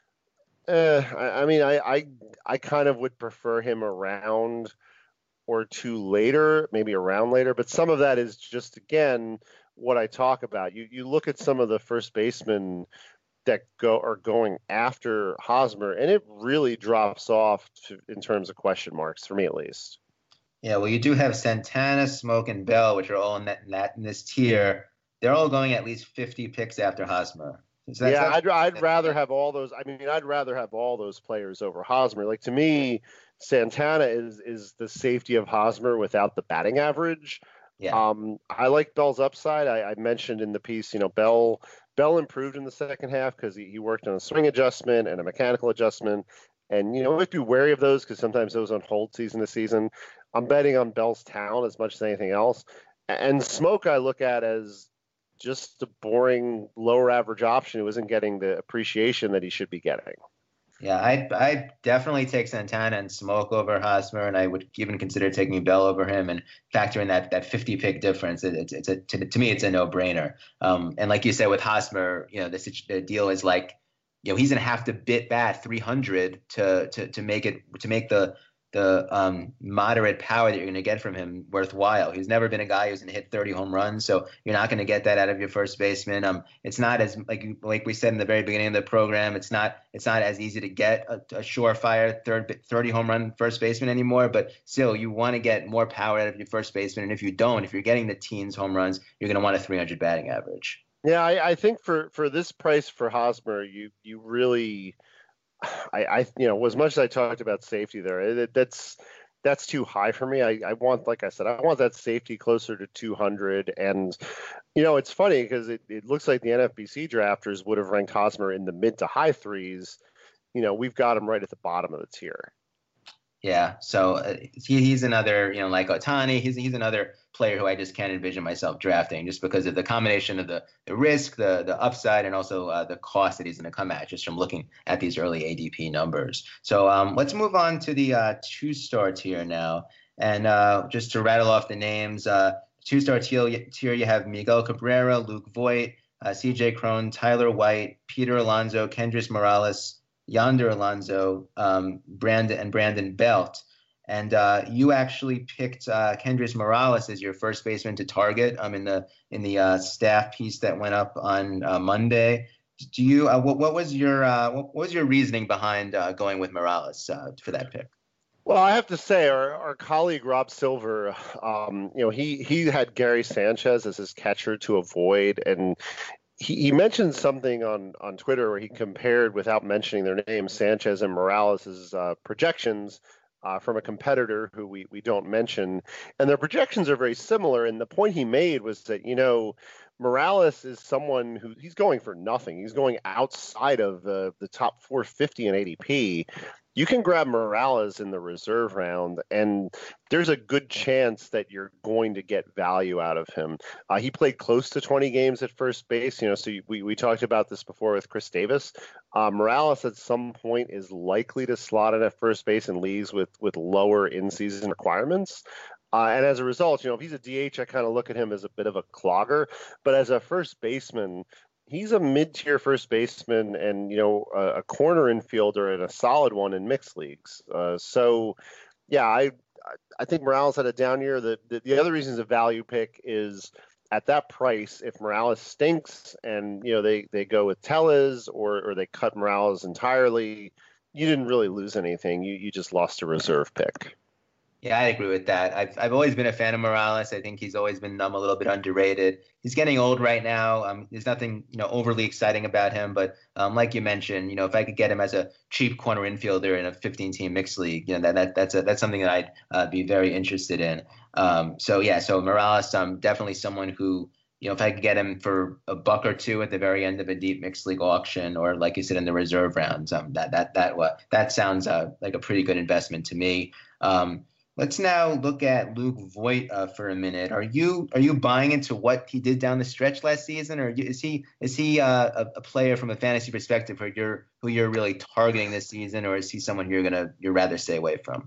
Uh, I, I mean, I, I I kind of would prefer him around or two later, maybe around later. But some of that is just, again, what I talk about. You you look at some of the first basemen that go are going after Hosmer, and it really drops off to, in terms of question marks for me at least. Yeah, well, you do have Santana, Smoke, and Bell, which are all in that, in that in this tier. They're all going at least fifty picks after Hosmer. So that's, yeah, that's, I'd I'd rather have all those. I mean, I'd rather have all those players over Hosmer. Like, to me, Santana is is the safety of Hosmer without the batting average. Yeah. Um, I like Bell's upside. I, I mentioned in the piece, you know, Bell Bell improved in the second half because he, he worked on a swing adjustment and a mechanical adjustment. And, you know, we have to be wary of those because sometimes those on hold season to season. I'm betting on Bell's talent as much as anything else. And Smoke I look at as just a boring lower average option who isn't getting the appreciation that he should be getting. Yeah, I I definitely take Santana and Smoke over Hosmer, and I would even consider taking Bell over him and factor in that that fifty pick difference. It, it's it's a to, to me it's a no brainer. Um, and like you said with Hosmer, you know, the, the deal is like, you know, he's gonna have to bit bat three hundred to to to make it to make the the um, moderate power that you're going to get from him worthwhile. He's never been a guy who's going to hit thirty home runs, so you're not going to get that out of your first baseman. Um, it's not as like like we said in the very beginning of the program. It's not it's not as easy to get a, a surefire third thirty home run first baseman anymore. But still, you want to get more power out of your first baseman, and if you don't, if you're getting the teens home runs, you're going to want a three hundred batting average. Yeah, I, I think for for this price for Hosmer, you you really. I, I, you know, as much as I talked about safety there, it, that's that's too high for me. I, I want, like I said, I want that safety closer to two hundred. And, you know, it's funny because it, it looks like the N F B C drafters would have ranked Hosmer in the mid to high threes. You know, we've got him right at the bottom of the tier. Yeah, so uh, he, he's another, you know, like Ohtani, he's he's another player who I just can't envision myself drafting just because of the combination of the, the risk, the the upside, and also uh, the cost that he's going to come at just from looking at these early A D P numbers. So um, let's move on to the uh, two-star tier now. And uh, just to rattle off the names, uh, two-star tier, tier you have Miguel Cabrera, Luke Voit, uh, C J Cron, Tyler White, Peter Alonso, Kendrys Morales, Yonder Alonso, um, Brandon and Brandon Belt. And uh, you actually picked uh, Kendrys Morales as your first baseman to target um, in the in the uh, staff piece that went up on uh, Monday. Do you uh, what, what was your uh, what was your reasoning behind uh, going with Morales uh, for that pick? Well, I have to say, our, our colleague Rob Silver, um, you know, he he had Gary Sanchez as his catcher to avoid, and He, he mentioned something on, on Twitter where he compared, without mentioning their name, Sanchez and Morales' uh, projections uh, from a competitor who we, we don't mention. And their projections are very similar. And the point he made was that, you know, Morales is someone who he's going for nothing. He's going outside of the, the top four fifty in A D P. You can grab Morales in the reserve round, and there's a good chance that you're going to get value out of him. Uh, he played close to twenty games at first base, you know, so we, we talked about this before with Chris Davis. Uh, Morales at some point is likely to slot in at first base in leagues with, with lower in-season requirements. Uh, and as a result, you know, if he's a D H, I kind of look at him as a bit of a clogger. But as a first baseman, he's a mid-tier first baseman and, you know, a, a corner infielder and a solid one in mixed leagues. Uh, so, yeah, I I think Morales had a down year. The, the the other reason is a value pick is at that price. If Morales stinks and you know they they go with Tellez or or they cut Morales entirely, you didn't really lose anything. You you just lost a reserve pick. Yeah, I agree with that. I've I've always been a fan of Morales. I think he's always been um, a little bit underrated. He's getting old right now. Um, there's nothing you know overly exciting about him, but um, like you mentioned, you know, if I could get him as a cheap corner infielder in a fifteen-team mixed league, you know, that, that that's a, that's something that I'd uh, be very interested in. Um, so yeah, so Morales, um, definitely someone who. You know, if I could get him for a buck or two at the very end of a deep mixed league auction, or like you said in the reserve rounds, um, that that that what that sounds uh, like a pretty good investment to me. Um, Let's now look at Luke Voit uh, for a minute. Are you are you buying into what he did down the stretch last season, or is he is he uh, a, a player from a fantasy perspective who you're who you're really targeting this season, or is he someone you're gonna you're rather stay away from?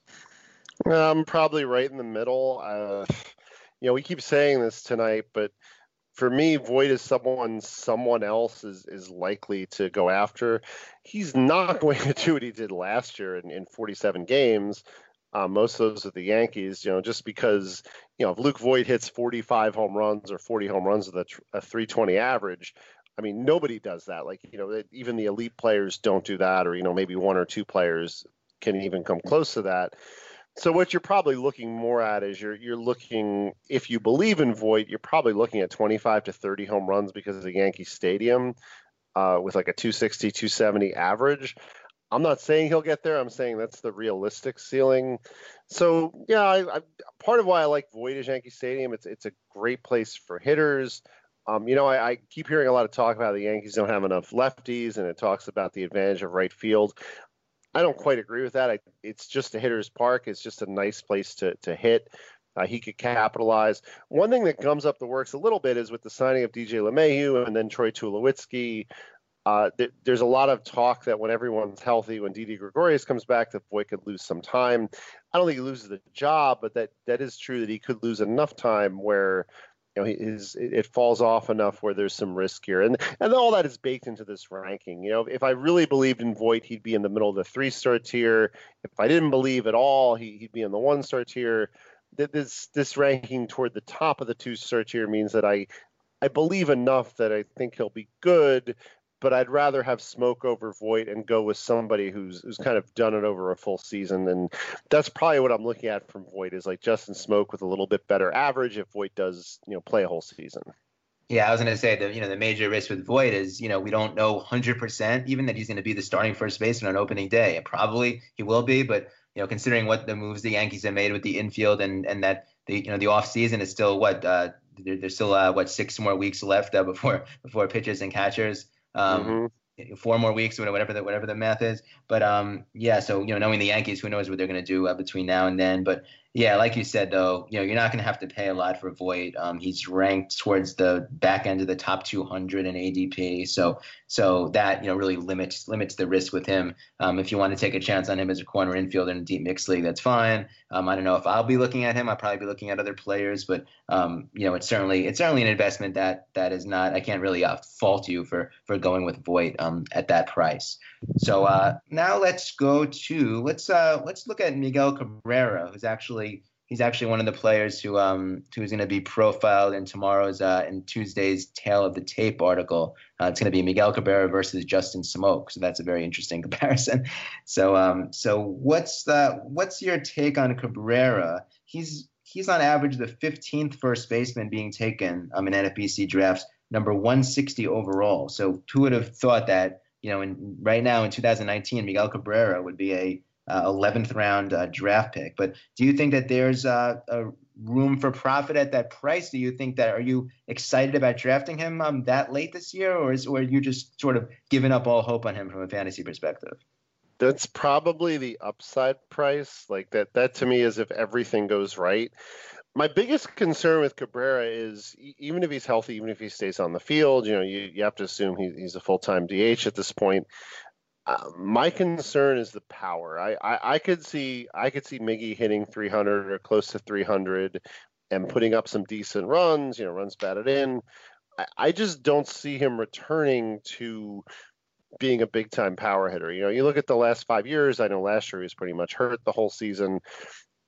I'm probably right in the middle. Uh, you know, we keep saying this tonight, but for me, Voit is someone someone else is, is likely to go after. He's not going to do what he did last year in, in forty-seven games. Uh, most of those with the Yankees, you know, just because, you know, if Luke Voit hits forty-five home runs or forty home runs with a, a three twenty average, I mean, nobody does that. Like, you know, even the elite players don't do that, or, you know, maybe one or two players can even come close to that. So what you're probably looking more at is you're you're looking, if you believe in Voit, you're probably looking at twenty-five to thirty home runs because of the Yankee Stadium uh, with like a two sixty, two seventy average. I'm not saying he'll get there. I'm saying that's the realistic ceiling. So yeah, I, I, part of why I like Voit is Yankee Stadium. It's it's a great place for hitters. Um, you know, I, I keep hearing a lot of talk about the Yankees don't have enough lefties, and it talks about the advantage of right field. I don't quite agree with that. I, it's just a hitter's park. It's just a nice place to to hit. Uh, he could capitalize. One thing that comes up the works a little bit is with the signing of D J LeMahieu and then Troy Tulowitzki. Uh, th- there's a lot of talk that when everyone's healthy, when Didi Gregorius comes back, that Voit could lose some time. I don't think he loses the job, but that that is true that he could lose enough time where, you know, his it falls off enough where there's some risk here, and and all that is baked into this ranking. You know, if I really believed in Voit, he'd be in the middle of the three-star tier. If I didn't believe at all, he, he'd be in the one-star tier. This this ranking toward the top of the two-star tier means that I I believe enough that I think he'll be good. But I'd rather have smoke over Voit and go with somebody who's who's kind of done it over a full season. And that's probably what I'm looking at from Voit is like Justin Smoke with a little bit better average if Voit does, you know, play a whole season. Yeah, I was going to say that, you know, the major risk with Voit is, you know, we don't know one hundred percent even that he's going to be the starting first baseman on opening day. And probably he will be, but, you know, considering what the moves the Yankees have made with the infield and, and that the, you know, the off season is still what, uh, there, there's still, uh, what, six more weeks left uh, before before pitchers and catchers. Um, mm-hmm. Four more weeks, whatever the whatever the math is. But um, yeah. So you know, knowing the Yankees, who knows what they're going to do uh, between now and then. But yeah, like you said, though, you know, you're not going to have to pay a lot for Voit. Um, he's ranked towards the back end of the top two hundred in A D P. So so that you know really limits limits the risk with him. Um, if you want to take a chance on him as a corner infielder in a deep mixed league, that's fine. Um, I don't know if I'll be looking at him. I'll probably be looking at other players, but um, you know, it's certainly it's certainly an investment that that is not. I can't really uh, fault you for for going with Voit um, at that price. So uh, now let's go to let's uh, let's look at Miguel Cabrera, who's actually he's actually one of the players who um who's going to be profiled in tomorrow's uh, in Tuesday's Tale of the Tape article. Uh, it's going to be Miguel Cabrera versus Justin Smoke, so that's a very interesting comparison. So um so what's the what's your take on Cabrera? He's he's on average the fifteenth first baseman being taken um in N F B C drafts, number one sixty overall. So who would have thought that? You know, in, right now in two thousand nineteen, Miguel Cabrera would be a uh, eleventh round uh, draft pick. But do you think that there's uh, a room for profit at that price? Do you think that are you excited about drafting him um, that late this year, or is or are you just sort of giving up all hope on him from a fantasy perspective? That's probably the upside price. Like that. That to me is if everything goes right. My biggest concern with Cabrera is even if he's healthy, even if he stays on the field, you know, you, you have to assume he, he's a full-time D H at this point. Uh, my concern is the power. I, I, I could see I could see Miggy hitting three hundred or close to three hundred and putting up some decent runs, you know, runs batted in. I, I just don't see him returning to being a big-time power hitter. You know, you look at the last five years. I know last year he was pretty much hurt the whole season.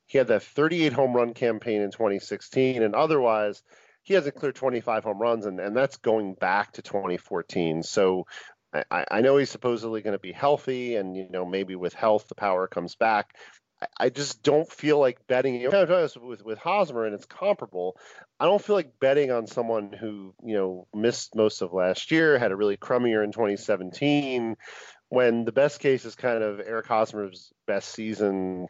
He had that thirty-eight home run campaign in twenty sixteen, and otherwise he hasn't cleared twenty-five home runs, and, and that's going back to twenty fourteen. So I, I know he's supposedly going to be healthy, and you know maybe with health the power comes back. I, I just don't feel like betting. You know, with with Hosmer, and it's comparable. I don't feel like betting on someone who you know missed most of last year, had a really crummy year in twenty seventeen, when the best case is kind of Eric Hosmer's best season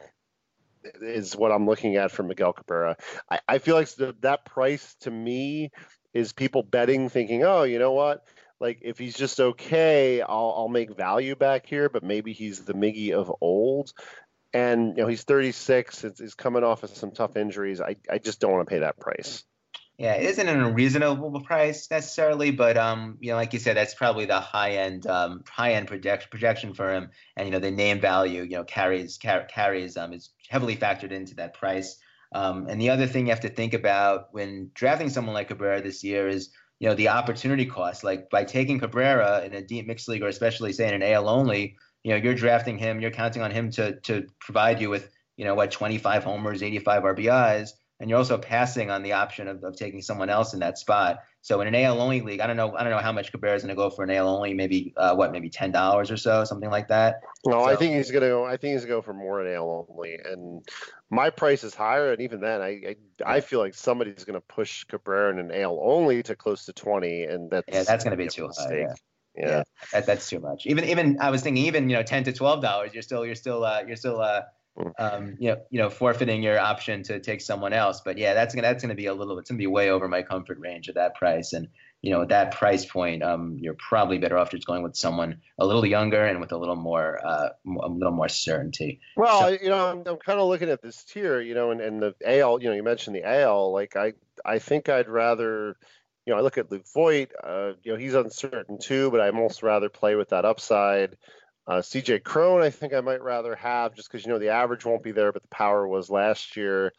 is what I'm looking at for Miguel Cabrera. I, I feel like the, that price to me is people betting, thinking, oh, you know what? Like if he's just okay, I'll I'll make value back here, but maybe he's the Miggy of old. And you know he's thirty-six. He's coming off of some tough injuries. I, I just don't want to pay that price. Yeah, it isn't an unreasonable price necessarily, but um, you know, like you said, that's probably the high end um high end project, projection for him, and you know the name value you know carries car, carries um is heavily factored into that price. Um, and the other thing you have to think about when drafting someone like Cabrera this year is you know the opportunity cost. Like by taking Cabrera in a deep mixed league, or especially say in an A L only, you know you're drafting him, you're counting on him to to provide you with you know what twenty-five homers, eighty-five R B Is. And you're also passing on the option of, of taking someone else in that spot. So in an A L only league, I don't know, I don't know how much Cabrera is going to go for an A L only, maybe uh, what, maybe ten dollars or so, something like that. No, so, I think he's going to go. I think he's going to go for more in A L only, and my price is higher. And even then, I I, yeah. I feel like somebody's going to push Cabrera in an A L only to close to twenty, and that's yeah, that's going to be too high. Yeah. Yeah, yeah that, that's too much. Even even I was thinking even you know ten to twelve dollars, you're still you're still uh, you're still uh, Um, you know, you know, forfeiting your option to take someone else. But yeah, that's gonna that's gonna be a little. It's gonna be way over my comfort range at that price. And you know, at that price point, um, you're probably better off just going with someone a little younger and with a little more, uh, a little more certainty. Well, so, you know, I'm, I'm kind of looking at this tier, you know, and, and the A L. You know, you mentioned the A L. Like, I I think I'd rather. You know, I look at Luke Voit. Uh, you know, he's uncertain too, but I'd almost rather play with that upside. Uh, C J Cron, I think I might rather have just because, you know, the average won't be there, but the power was last year.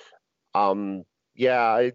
Um, yeah, I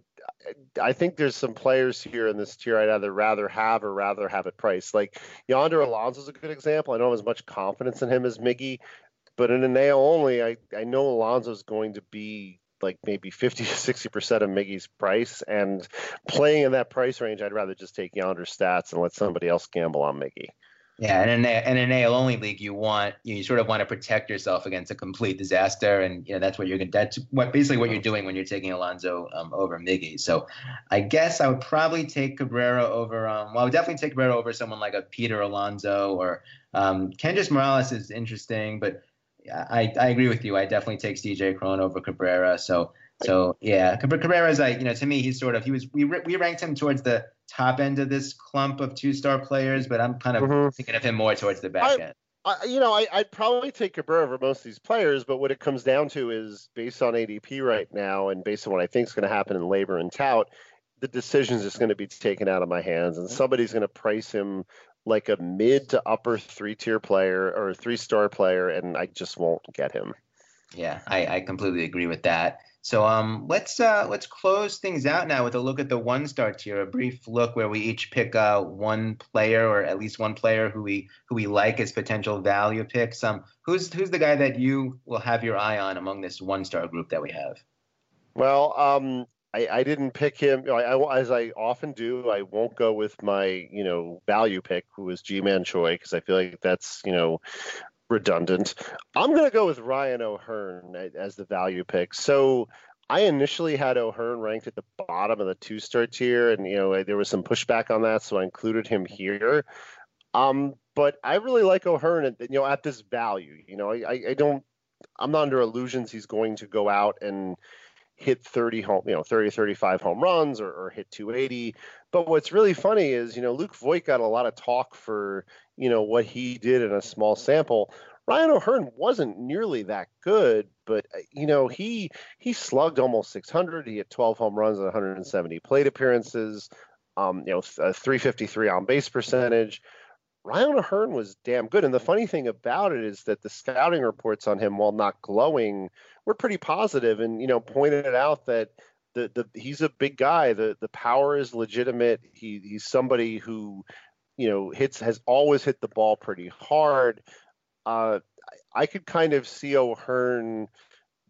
I think there's some players here in this tier I'd either rather have or rather have at price. Like Yonder Alonso is a good example. I don't have as much confidence in him as Miggy, but in an A L only, I, I know Alonso is going to be like maybe fifty to sixty percent of Miggy's price. And playing in that price range, I'd rather just take Yonder stats and let somebody else gamble on Miggy. Yeah, and in, a, in an A L only league, you want you sort of want to protect yourself against a complete disaster, and you know that's what you're going. That's what basically what you're doing when you're taking Alonso um, over Miggy. So, I guess I would probably take Cabrera over. Um, well, I would definitely take Cabrera over someone like a Peter Alonso or um, Kendrys Morales is interesting, but I I agree with you. I definitely take C J Cron over Cabrera. So so yeah, Cabrera is like you know to me he's sort of he was we we ranked him towards the top end of this clump of two-star players, but I'm kind of mm-hmm. thinking of him more towards the back I, end. I, you know, I, I'd probably take Cabrera over most of these players, but what it comes down to is based on A D P right now and based on what I think is going to happen in labor and tout, the decision's just going to be taken out of my hands, and somebody's going to price him like a mid to upper three-tier player or a three-star player, and I just won't get him. Yeah, I, I completely agree with that. So um, let's uh, let's close things out now with a look at the one-star tier, a brief look where we each pick uh, one player or at least one player who we who we like as potential value picks. Um, who's who's the guy that you will have your eye on among this one-star group that we have? Well, um, I, I didn't pick him. I, I, as I often do, I won't go with my you know value pick, who is Ji-Man Choi, because I feel like that's you know. redundant. I'm going to go with Ryan O'Hearn as the value pick. So I initially had O'Hearn ranked at the bottom of the two-star tier, and you know there was some pushback on that, so I included him here. Um, but I really like O'Hearn at you know at this value. You know, I, I don't. I'm not under illusions he's going to go out and hit thirty home, you know, thirty, thirty-five home runs or, or hit two eighty. But what's really funny is, you know, Luke Voit got a lot of talk for, you know, what he did in a small sample. Ryan O'Hearn wasn't nearly that good, but, you know, he he slugged almost six hundred. He had twelve home runs and one hundred seventy plate appearances, um, you know, a three fifty-three on base percentage. Ryan O'Hearn was damn good. And the funny thing about it is that the scouting reports on him, while not glowing, were pretty positive and, you know, pointed out that the, the he's a big guy. The the power is legitimate. He he's somebody who, you know, hits has always hit the ball pretty hard. Uh, I could kind of see O'Hearn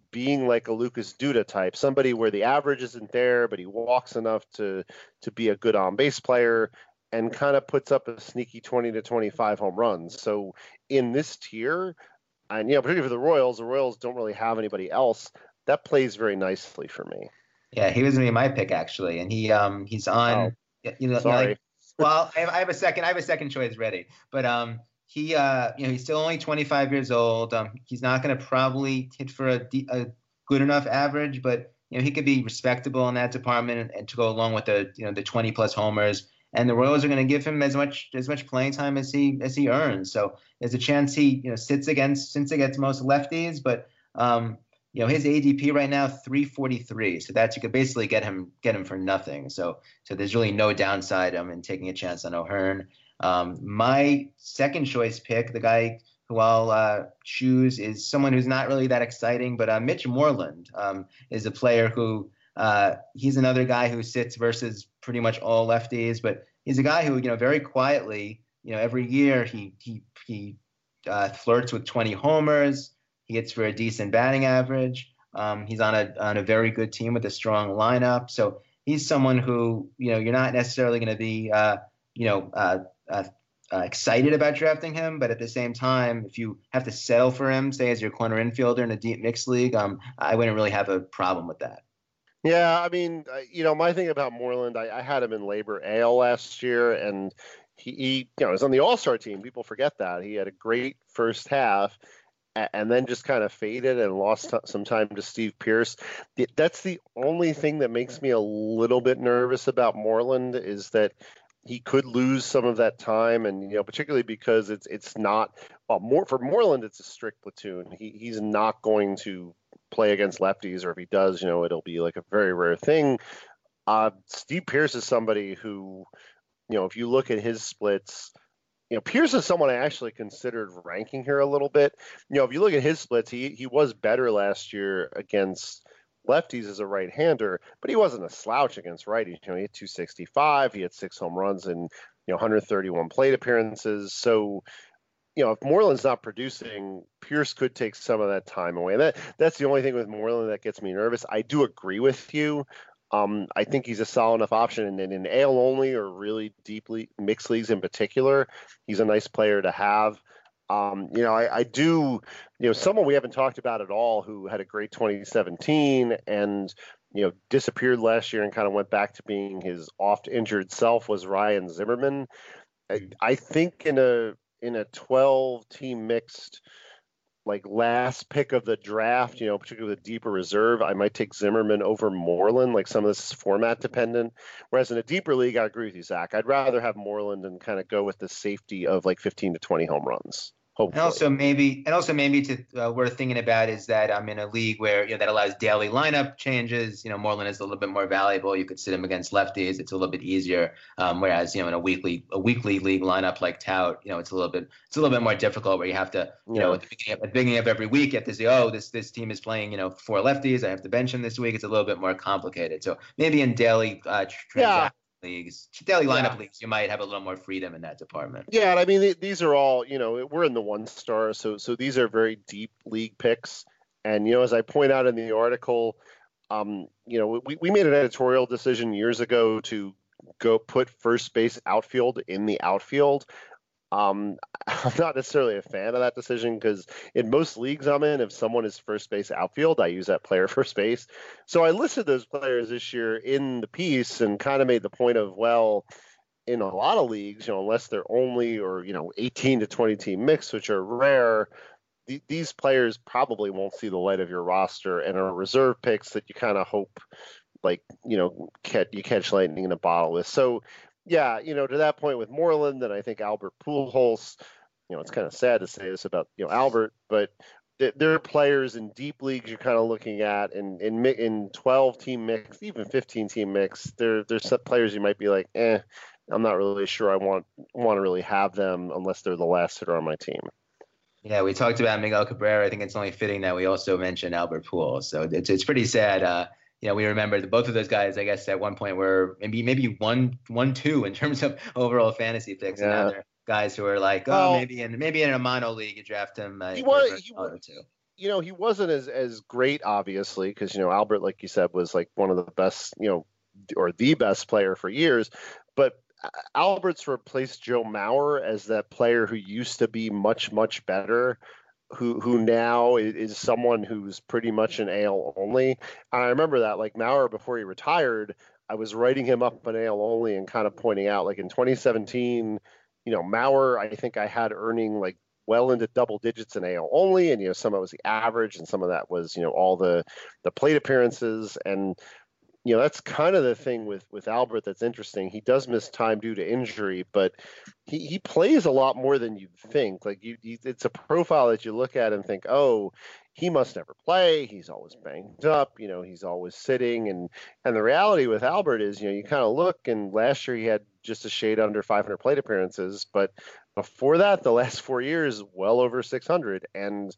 being like a Lucas Duda type, somebody where the average isn't there, but he walks enough to to be a good on base player and kind of puts up a sneaky twenty to twenty-five home runs. So in this tier, and you know, particularly for the Royals, the Royals don't really have anybody else. That plays very nicely for me. Yeah, he was gonna be my pick actually, and he um he's on. Oh, you know, sorry. Like, well, I have, I have a second. I have a second choice ready, but um he uh you know he's still only twenty-five years old. Um, he's not gonna probably hit for a, a good enough average, but you know he could be respectable in that department and, and to go along with the you know the twenty plus homers. And the Royals are going to give him as much as much playing time as he as he earns. So there's a chance he you know sits against since against most lefties, but um you know his A D P right now three forty-three. So that's you could basically get him get him for nothing. So so there's really no downside um in taking a chance on O'Hearn. Um, my second choice pick, the guy who I'll uh, choose, is someone who's not really that exciting, but uh, Mitch Moreland um, is a player who. Uh, he's another guy who sits versus pretty much all lefties, but he's a guy who, you know, very quietly, you know, every year he he he uh, flirts with twenty homers. He hits for a decent batting average. Um, he's on a on a very good team with a strong lineup. So he's someone who, you know, you're not necessarily going to be, uh, you know, uh, uh, uh, excited about drafting him, but at the same time, if you have to settle for him, say as your corner infielder in a deep mixed league, um, I wouldn't really have a problem with that. Yeah, I mean, you know, my thing about Moreland, I, I had him in Labor A L last year, and he, he, you know, was on the All-Star team. People forget that. He had a great first half, and then just kind of faded and lost some time to Steve Pearce. That's the only thing that makes me a little bit nervous about Moreland is that he could lose some of that time, and you know, particularly because it's it's not well, more for Moreland, it's a strict platoon. He he's not going to play against lefties, or if he does, you know, it'll be like a very rare thing. Uh, Steve Pearce is somebody who, you know, if you look at his splits, you know, Pearce is someone I actually considered ranking here a little bit. You know, if you look at his splits, he he was better last year against lefties as a right-hander, but he wasn't a slouch against righties. You know, he had two sixty-five, he had six home runs and, you know, one hundred thirty-one plate appearances. So, you know, if Moreland's not producing, Pearce could take some of that time away. And that that's the only thing with Moreland that gets me nervous. I do agree with you. Um, I think he's a solid enough option, and, and in A L only or really deeply mixed leagues in particular, he's a nice player to have. Um, you know, I, I do, you know, someone we haven't talked about at all who had a great twenty seventeen and, you know, disappeared last year and kind of went back to being his oft injured self was Ryan Zimmerman. I, I think in a in a twelve team mixed, like last pick of the draft, you know, particularly with a deeper reserve, I might take Zimmerman over Moreland. Like some of this is format dependent. Whereas in a deeper league, I agree with you, Zach. I'd rather have Moreland and kind of go with the safety of like fifteen to twenty home runs. Hopefully. And also maybe, and also maybe to uh, worth thinking about is that I'm in a league where you know that allows daily lineup changes. You know, Moreland is a little bit more valuable. You could sit him against lefties; it's a little bit easier. Um, whereas you know in a weekly a weekly league lineup like Tout, you know, it's a little bit it's a little bit more difficult where you have to you yeah. know at the, beginning of, at the beginning of every week you have to say, oh, this this team is playing you know four lefties. I have to bench him this week. It's a little bit more complicated. So maybe in daily uh, transactions. Yeah. Leagues, daily lineup yeah. leagues, you might have a little more freedom in that department. Yeah, and I mean these are all, you know, we're in the one star, so so these are very deep league picks. And you know, as I point out in the article, um, you know, we, we made an editorial decision years ago to go put first base outfield in the outfield. Um, I'm not necessarily a fan of that decision because in most leagues I'm in, if someone is first base outfield, I use that player first base. So I listed those players this year in the piece and kind of made the point of, well, in a lot of leagues, you know, unless they're only or, you know, eighteen to twenty team mix, which are rare, th- these players probably won't see the light of your roster and are reserve picks that you kind of hope like, you know, catch, you catch lightning in a bottle with. So, yeah, you know, to that point with Moreland, and I think Albert Pujols, you know, it's kind of sad to say this about, you know, Albert, but th- there are players in deep leagues you're kind of looking at, and in in twelve team mix, even fifteen team mix, there there's some players you might be like, eh, I'm not really sure I want want to really have them unless they're the last hitter on my team. Yeah, we talked about Miguel Cabrera. I think it's only fitting that we also mentioned Albert Pujols. So it's it's pretty sad. Uh, You know, we remember that both of those guys, I guess, at one point were maybe maybe one one two in terms of overall fantasy picks. Yeah. And now they're guys who are like, oh, well, maybe in maybe in a mono league you draft him. Uh, he was he was, you know, he wasn't as as great, obviously, because you know Albert, like you said, was like one of the best, you know, or the best player for years. But Albert's replaced Joe Mauer as that player who used to be much much better, who who now is someone who's pretty much an A L only. And I remember that, like Mauer, before he retired, I was writing him up an A L only and kind of pointing out, like in twenty seventeen, you know, Mauer, I think I had earning like well into double digits in A L only, and you know, some of it was the average, and some of that was, you know, all the the plate appearances. And you know, that's kind of the thing with with Albert that's interesting. He does miss time due to injury, but he, he plays a lot more than you'd think. Like you, you, it's a profile that you look at and think, oh, he must never play. He's always banged up. You know, he's always sitting. And and the reality with Albert is, you know, you kind of look, and last year he had just a shade under five hundred plate appearances, but before that, the last four years, well over six hundred. And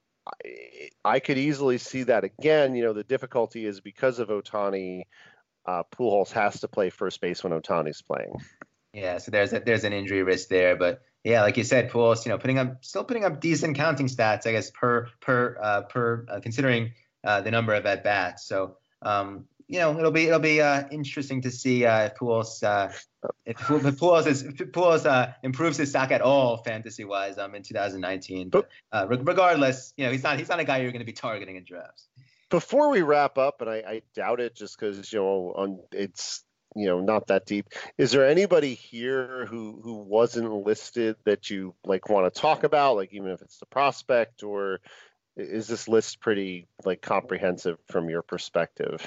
I, I could easily see that again. You know, the difficulty is because of Ohtani, uh, Pujols has to play first base when Ohtani's playing. Yeah, so there's a, there's an injury risk there, but yeah, like you said, Pujols, you know, putting up still putting up decent counting stats, I guess, per per uh, per uh, considering uh, the number of at bats. So um, you know, it'll be it'll be uh, interesting to see uh, if Pujols uh, if, if Pujols is, if Pujols uh, improves his stock at all fantasy wise um in two thousand nineteen. But uh, regardless, you know, he's not he's not a guy you're going to be targeting in drafts. Before we wrap up, and I, I doubt it, just because you know on it's you know not that deep. Is there anybody here who who wasn't listed that you like want to talk about, like even if it's the prospect, or is this list pretty like comprehensive from your perspective?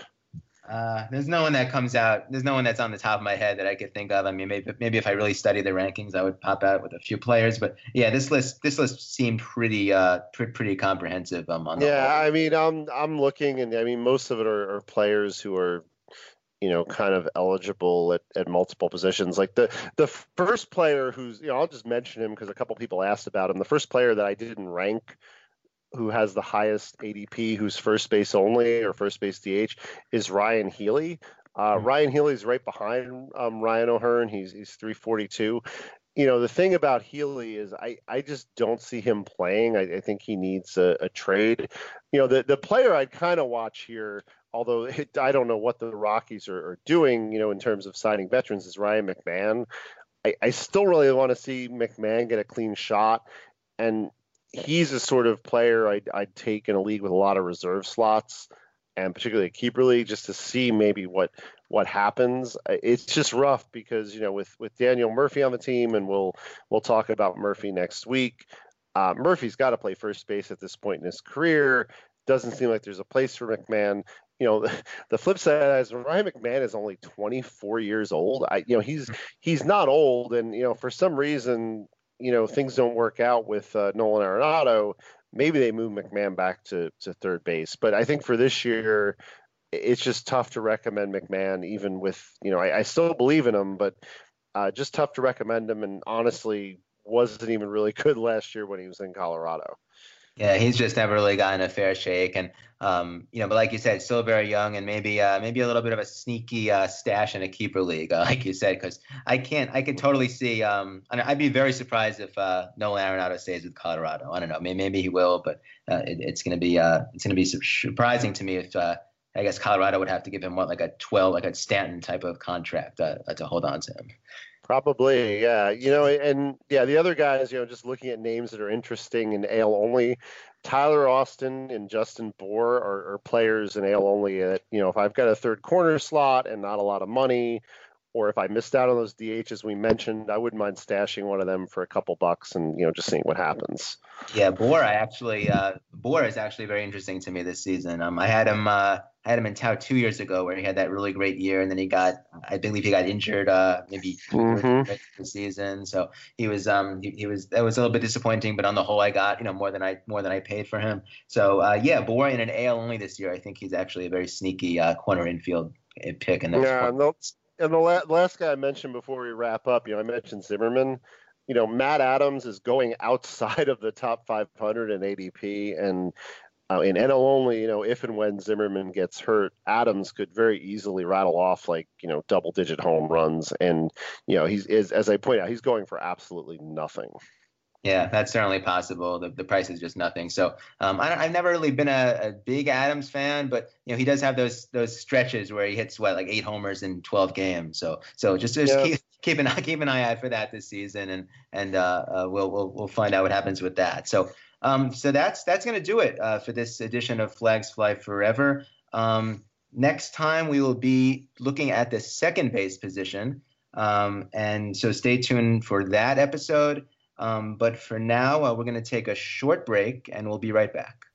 Uh, there's no one that comes out. There's no one that's on the top of my head that I could think of. I mean, maybe maybe if I really study the rankings, I would pop out with a few players. But yeah, this list this list seemed pretty uh pretty, pretty comprehensive. Um, on the yeah, whole. I mean, I'm I'm looking, and I mean, most of it are, are players who are, you know, kind of eligible at, at multiple positions. Like the the first player who's, you know, I'll just mention him because a couple people asked about him. The first player that I didn't rank, who has the highest A D P, who's first base only or first base D H, is Ryan Healy. Uh, mm-hmm. Ryan Healy's right behind um, Ryan O'Hearn. He's he's three forty-two. You know, the thing about Healy is I, I just don't see him playing. I, I think he needs a, a trade. You know, the, the player I'd kind of watch here, although it, I don't know what the Rockies are, are doing, you know, in terms of signing veterans, is Ryan McMahon. I, I still really want to see McMahon get a clean shot. And he's a sort of player I'd, I'd take in a league with a lot of reserve slots, and particularly a keeper league, just to see maybe what what happens. It's just rough because, you know, with, with Daniel Murphy on the team, and we'll we'll talk about Murphy next week. Uh, Murphy's got to play first base at this point in his career. Doesn't seem like there's a place for McMahon. You know, the, the flip side is Ryan McMahon is only twenty-four years old. I, you know, he's he's not old, and you know, for some reason, you know, things don't work out with uh, Nolan Arenado. Maybe they move McMahon back to, to third base. But I think for this year, it's just tough to recommend McMahon, even with, you know, I, I still believe in him, but uh, just tough to recommend him. And honestly, wasn't even really good last year when he was in Colorado. Yeah, he's just never really gotten a fair shake, and um, you know, but like you said, still very young, and maybe uh, maybe a little bit of a sneaky uh, stash in a keeper league, uh, like you said, because I can't, I can totally see. Um, I'd be very surprised if uh, Nolan Arenado stays with Colorado. I don't know, maybe, maybe he will, but uh, it, it's gonna be uh, it's gonna be surprising to me if uh, I guess Colorado would have to give him what, like a twelve, like a Stanton type of contract uh, to hold on to him. Probably, yeah. You know, and yeah, the other guys, you know, just looking at names that are interesting in A L only, Tyler Austin and Justin Bour are, are players in A L only that, you know, if I've got a third corner slot and not a lot of money, or if I missed out on those D Hs we mentioned, I wouldn't mind stashing one of them for a couple bucks and, you know, just seeing what happens. Yeah, Bour, I actually, uh, Bour is actually very interesting to me this season. Um, I had him, uh, I had him in tout two years ago where he had that really great year, and then he got, I believe he got injured, uh, maybe mm-hmm. the season. So he was, um, he, he was, that was a little bit disappointing, but on the whole, I got, you know, more than I, more than I paid for him. So, uh, yeah, Bour in an A L only this year, I think he's actually a very sneaky uh, corner infield pick. And yeah, and the, and the la- last guy I mentioned before we wrap up, you know, I mentioned Zimmerman. You know, Matt Adams is going outside of the top five hundred in A D P, and uh, in N L only, you know, if and when Zimmerman gets hurt, Adams could very easily rattle off like, you know, double-digit home runs, and you know, he's is as I point out, he's going for absolutely nothing. Yeah, that's certainly possible. The the price is just nothing. So um, I don't, I've never really been a, a big Adams fan, but you know he does have those those stretches where he hits what like eight homers in twelve games. So so just just Yeah. keep keep an eye keep an eye out for that this season, and and uh, uh, we'll we'll we'll find out what happens with that. So um so that's that's gonna do it uh, for this edition of Flags Fly Forever. Um, next time we will be looking at the second base position, um, and so stay tuned for that episode. Um, but for now, uh, we're going to take a short break, and we'll be right back.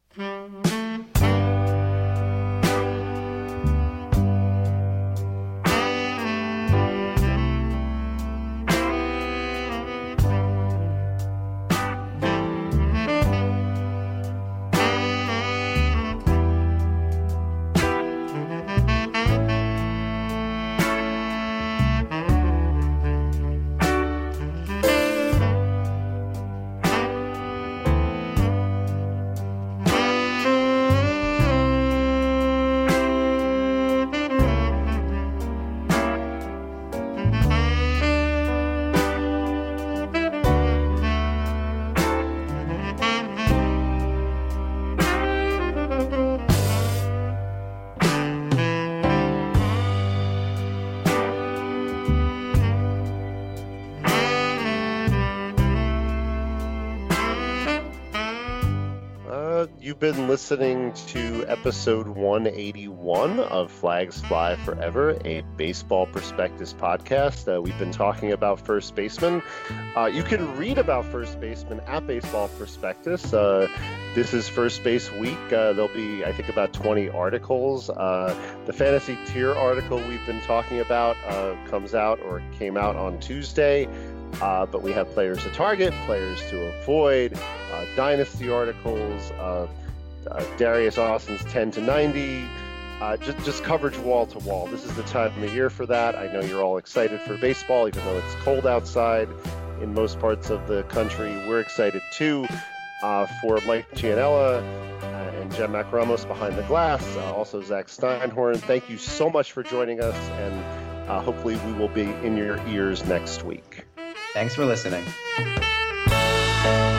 You've been listening to episode one eighty-one of Flags Fly Forever, a baseball prospectus podcast. Uh, we've been talking about first baseman. Uh, you can read about first baseman at Baseball Prospectus. Uh, this is First Base Week. Uh, there'll be, I think, about twenty articles. Uh, the Fantasy Tier article we've been talking about uh, comes out or came out on Tuesday. Uh, but we have players to target, players to avoid, uh, dynasty articles, uh, uh, Darius Austin's ten to ninety, uh, just, just coverage wall to wall. This is the time of the year for that. I know you're all excited for baseball, even though it's cold outside in most parts of the country. We're excited too. Uh, for Mike Gianella uh, and Jen Mac Ramos behind the glass, uh, also Zach Steinhorn, thank you so much for joining us, and uh, hopefully we will be in your ears next week. Thanks for listening.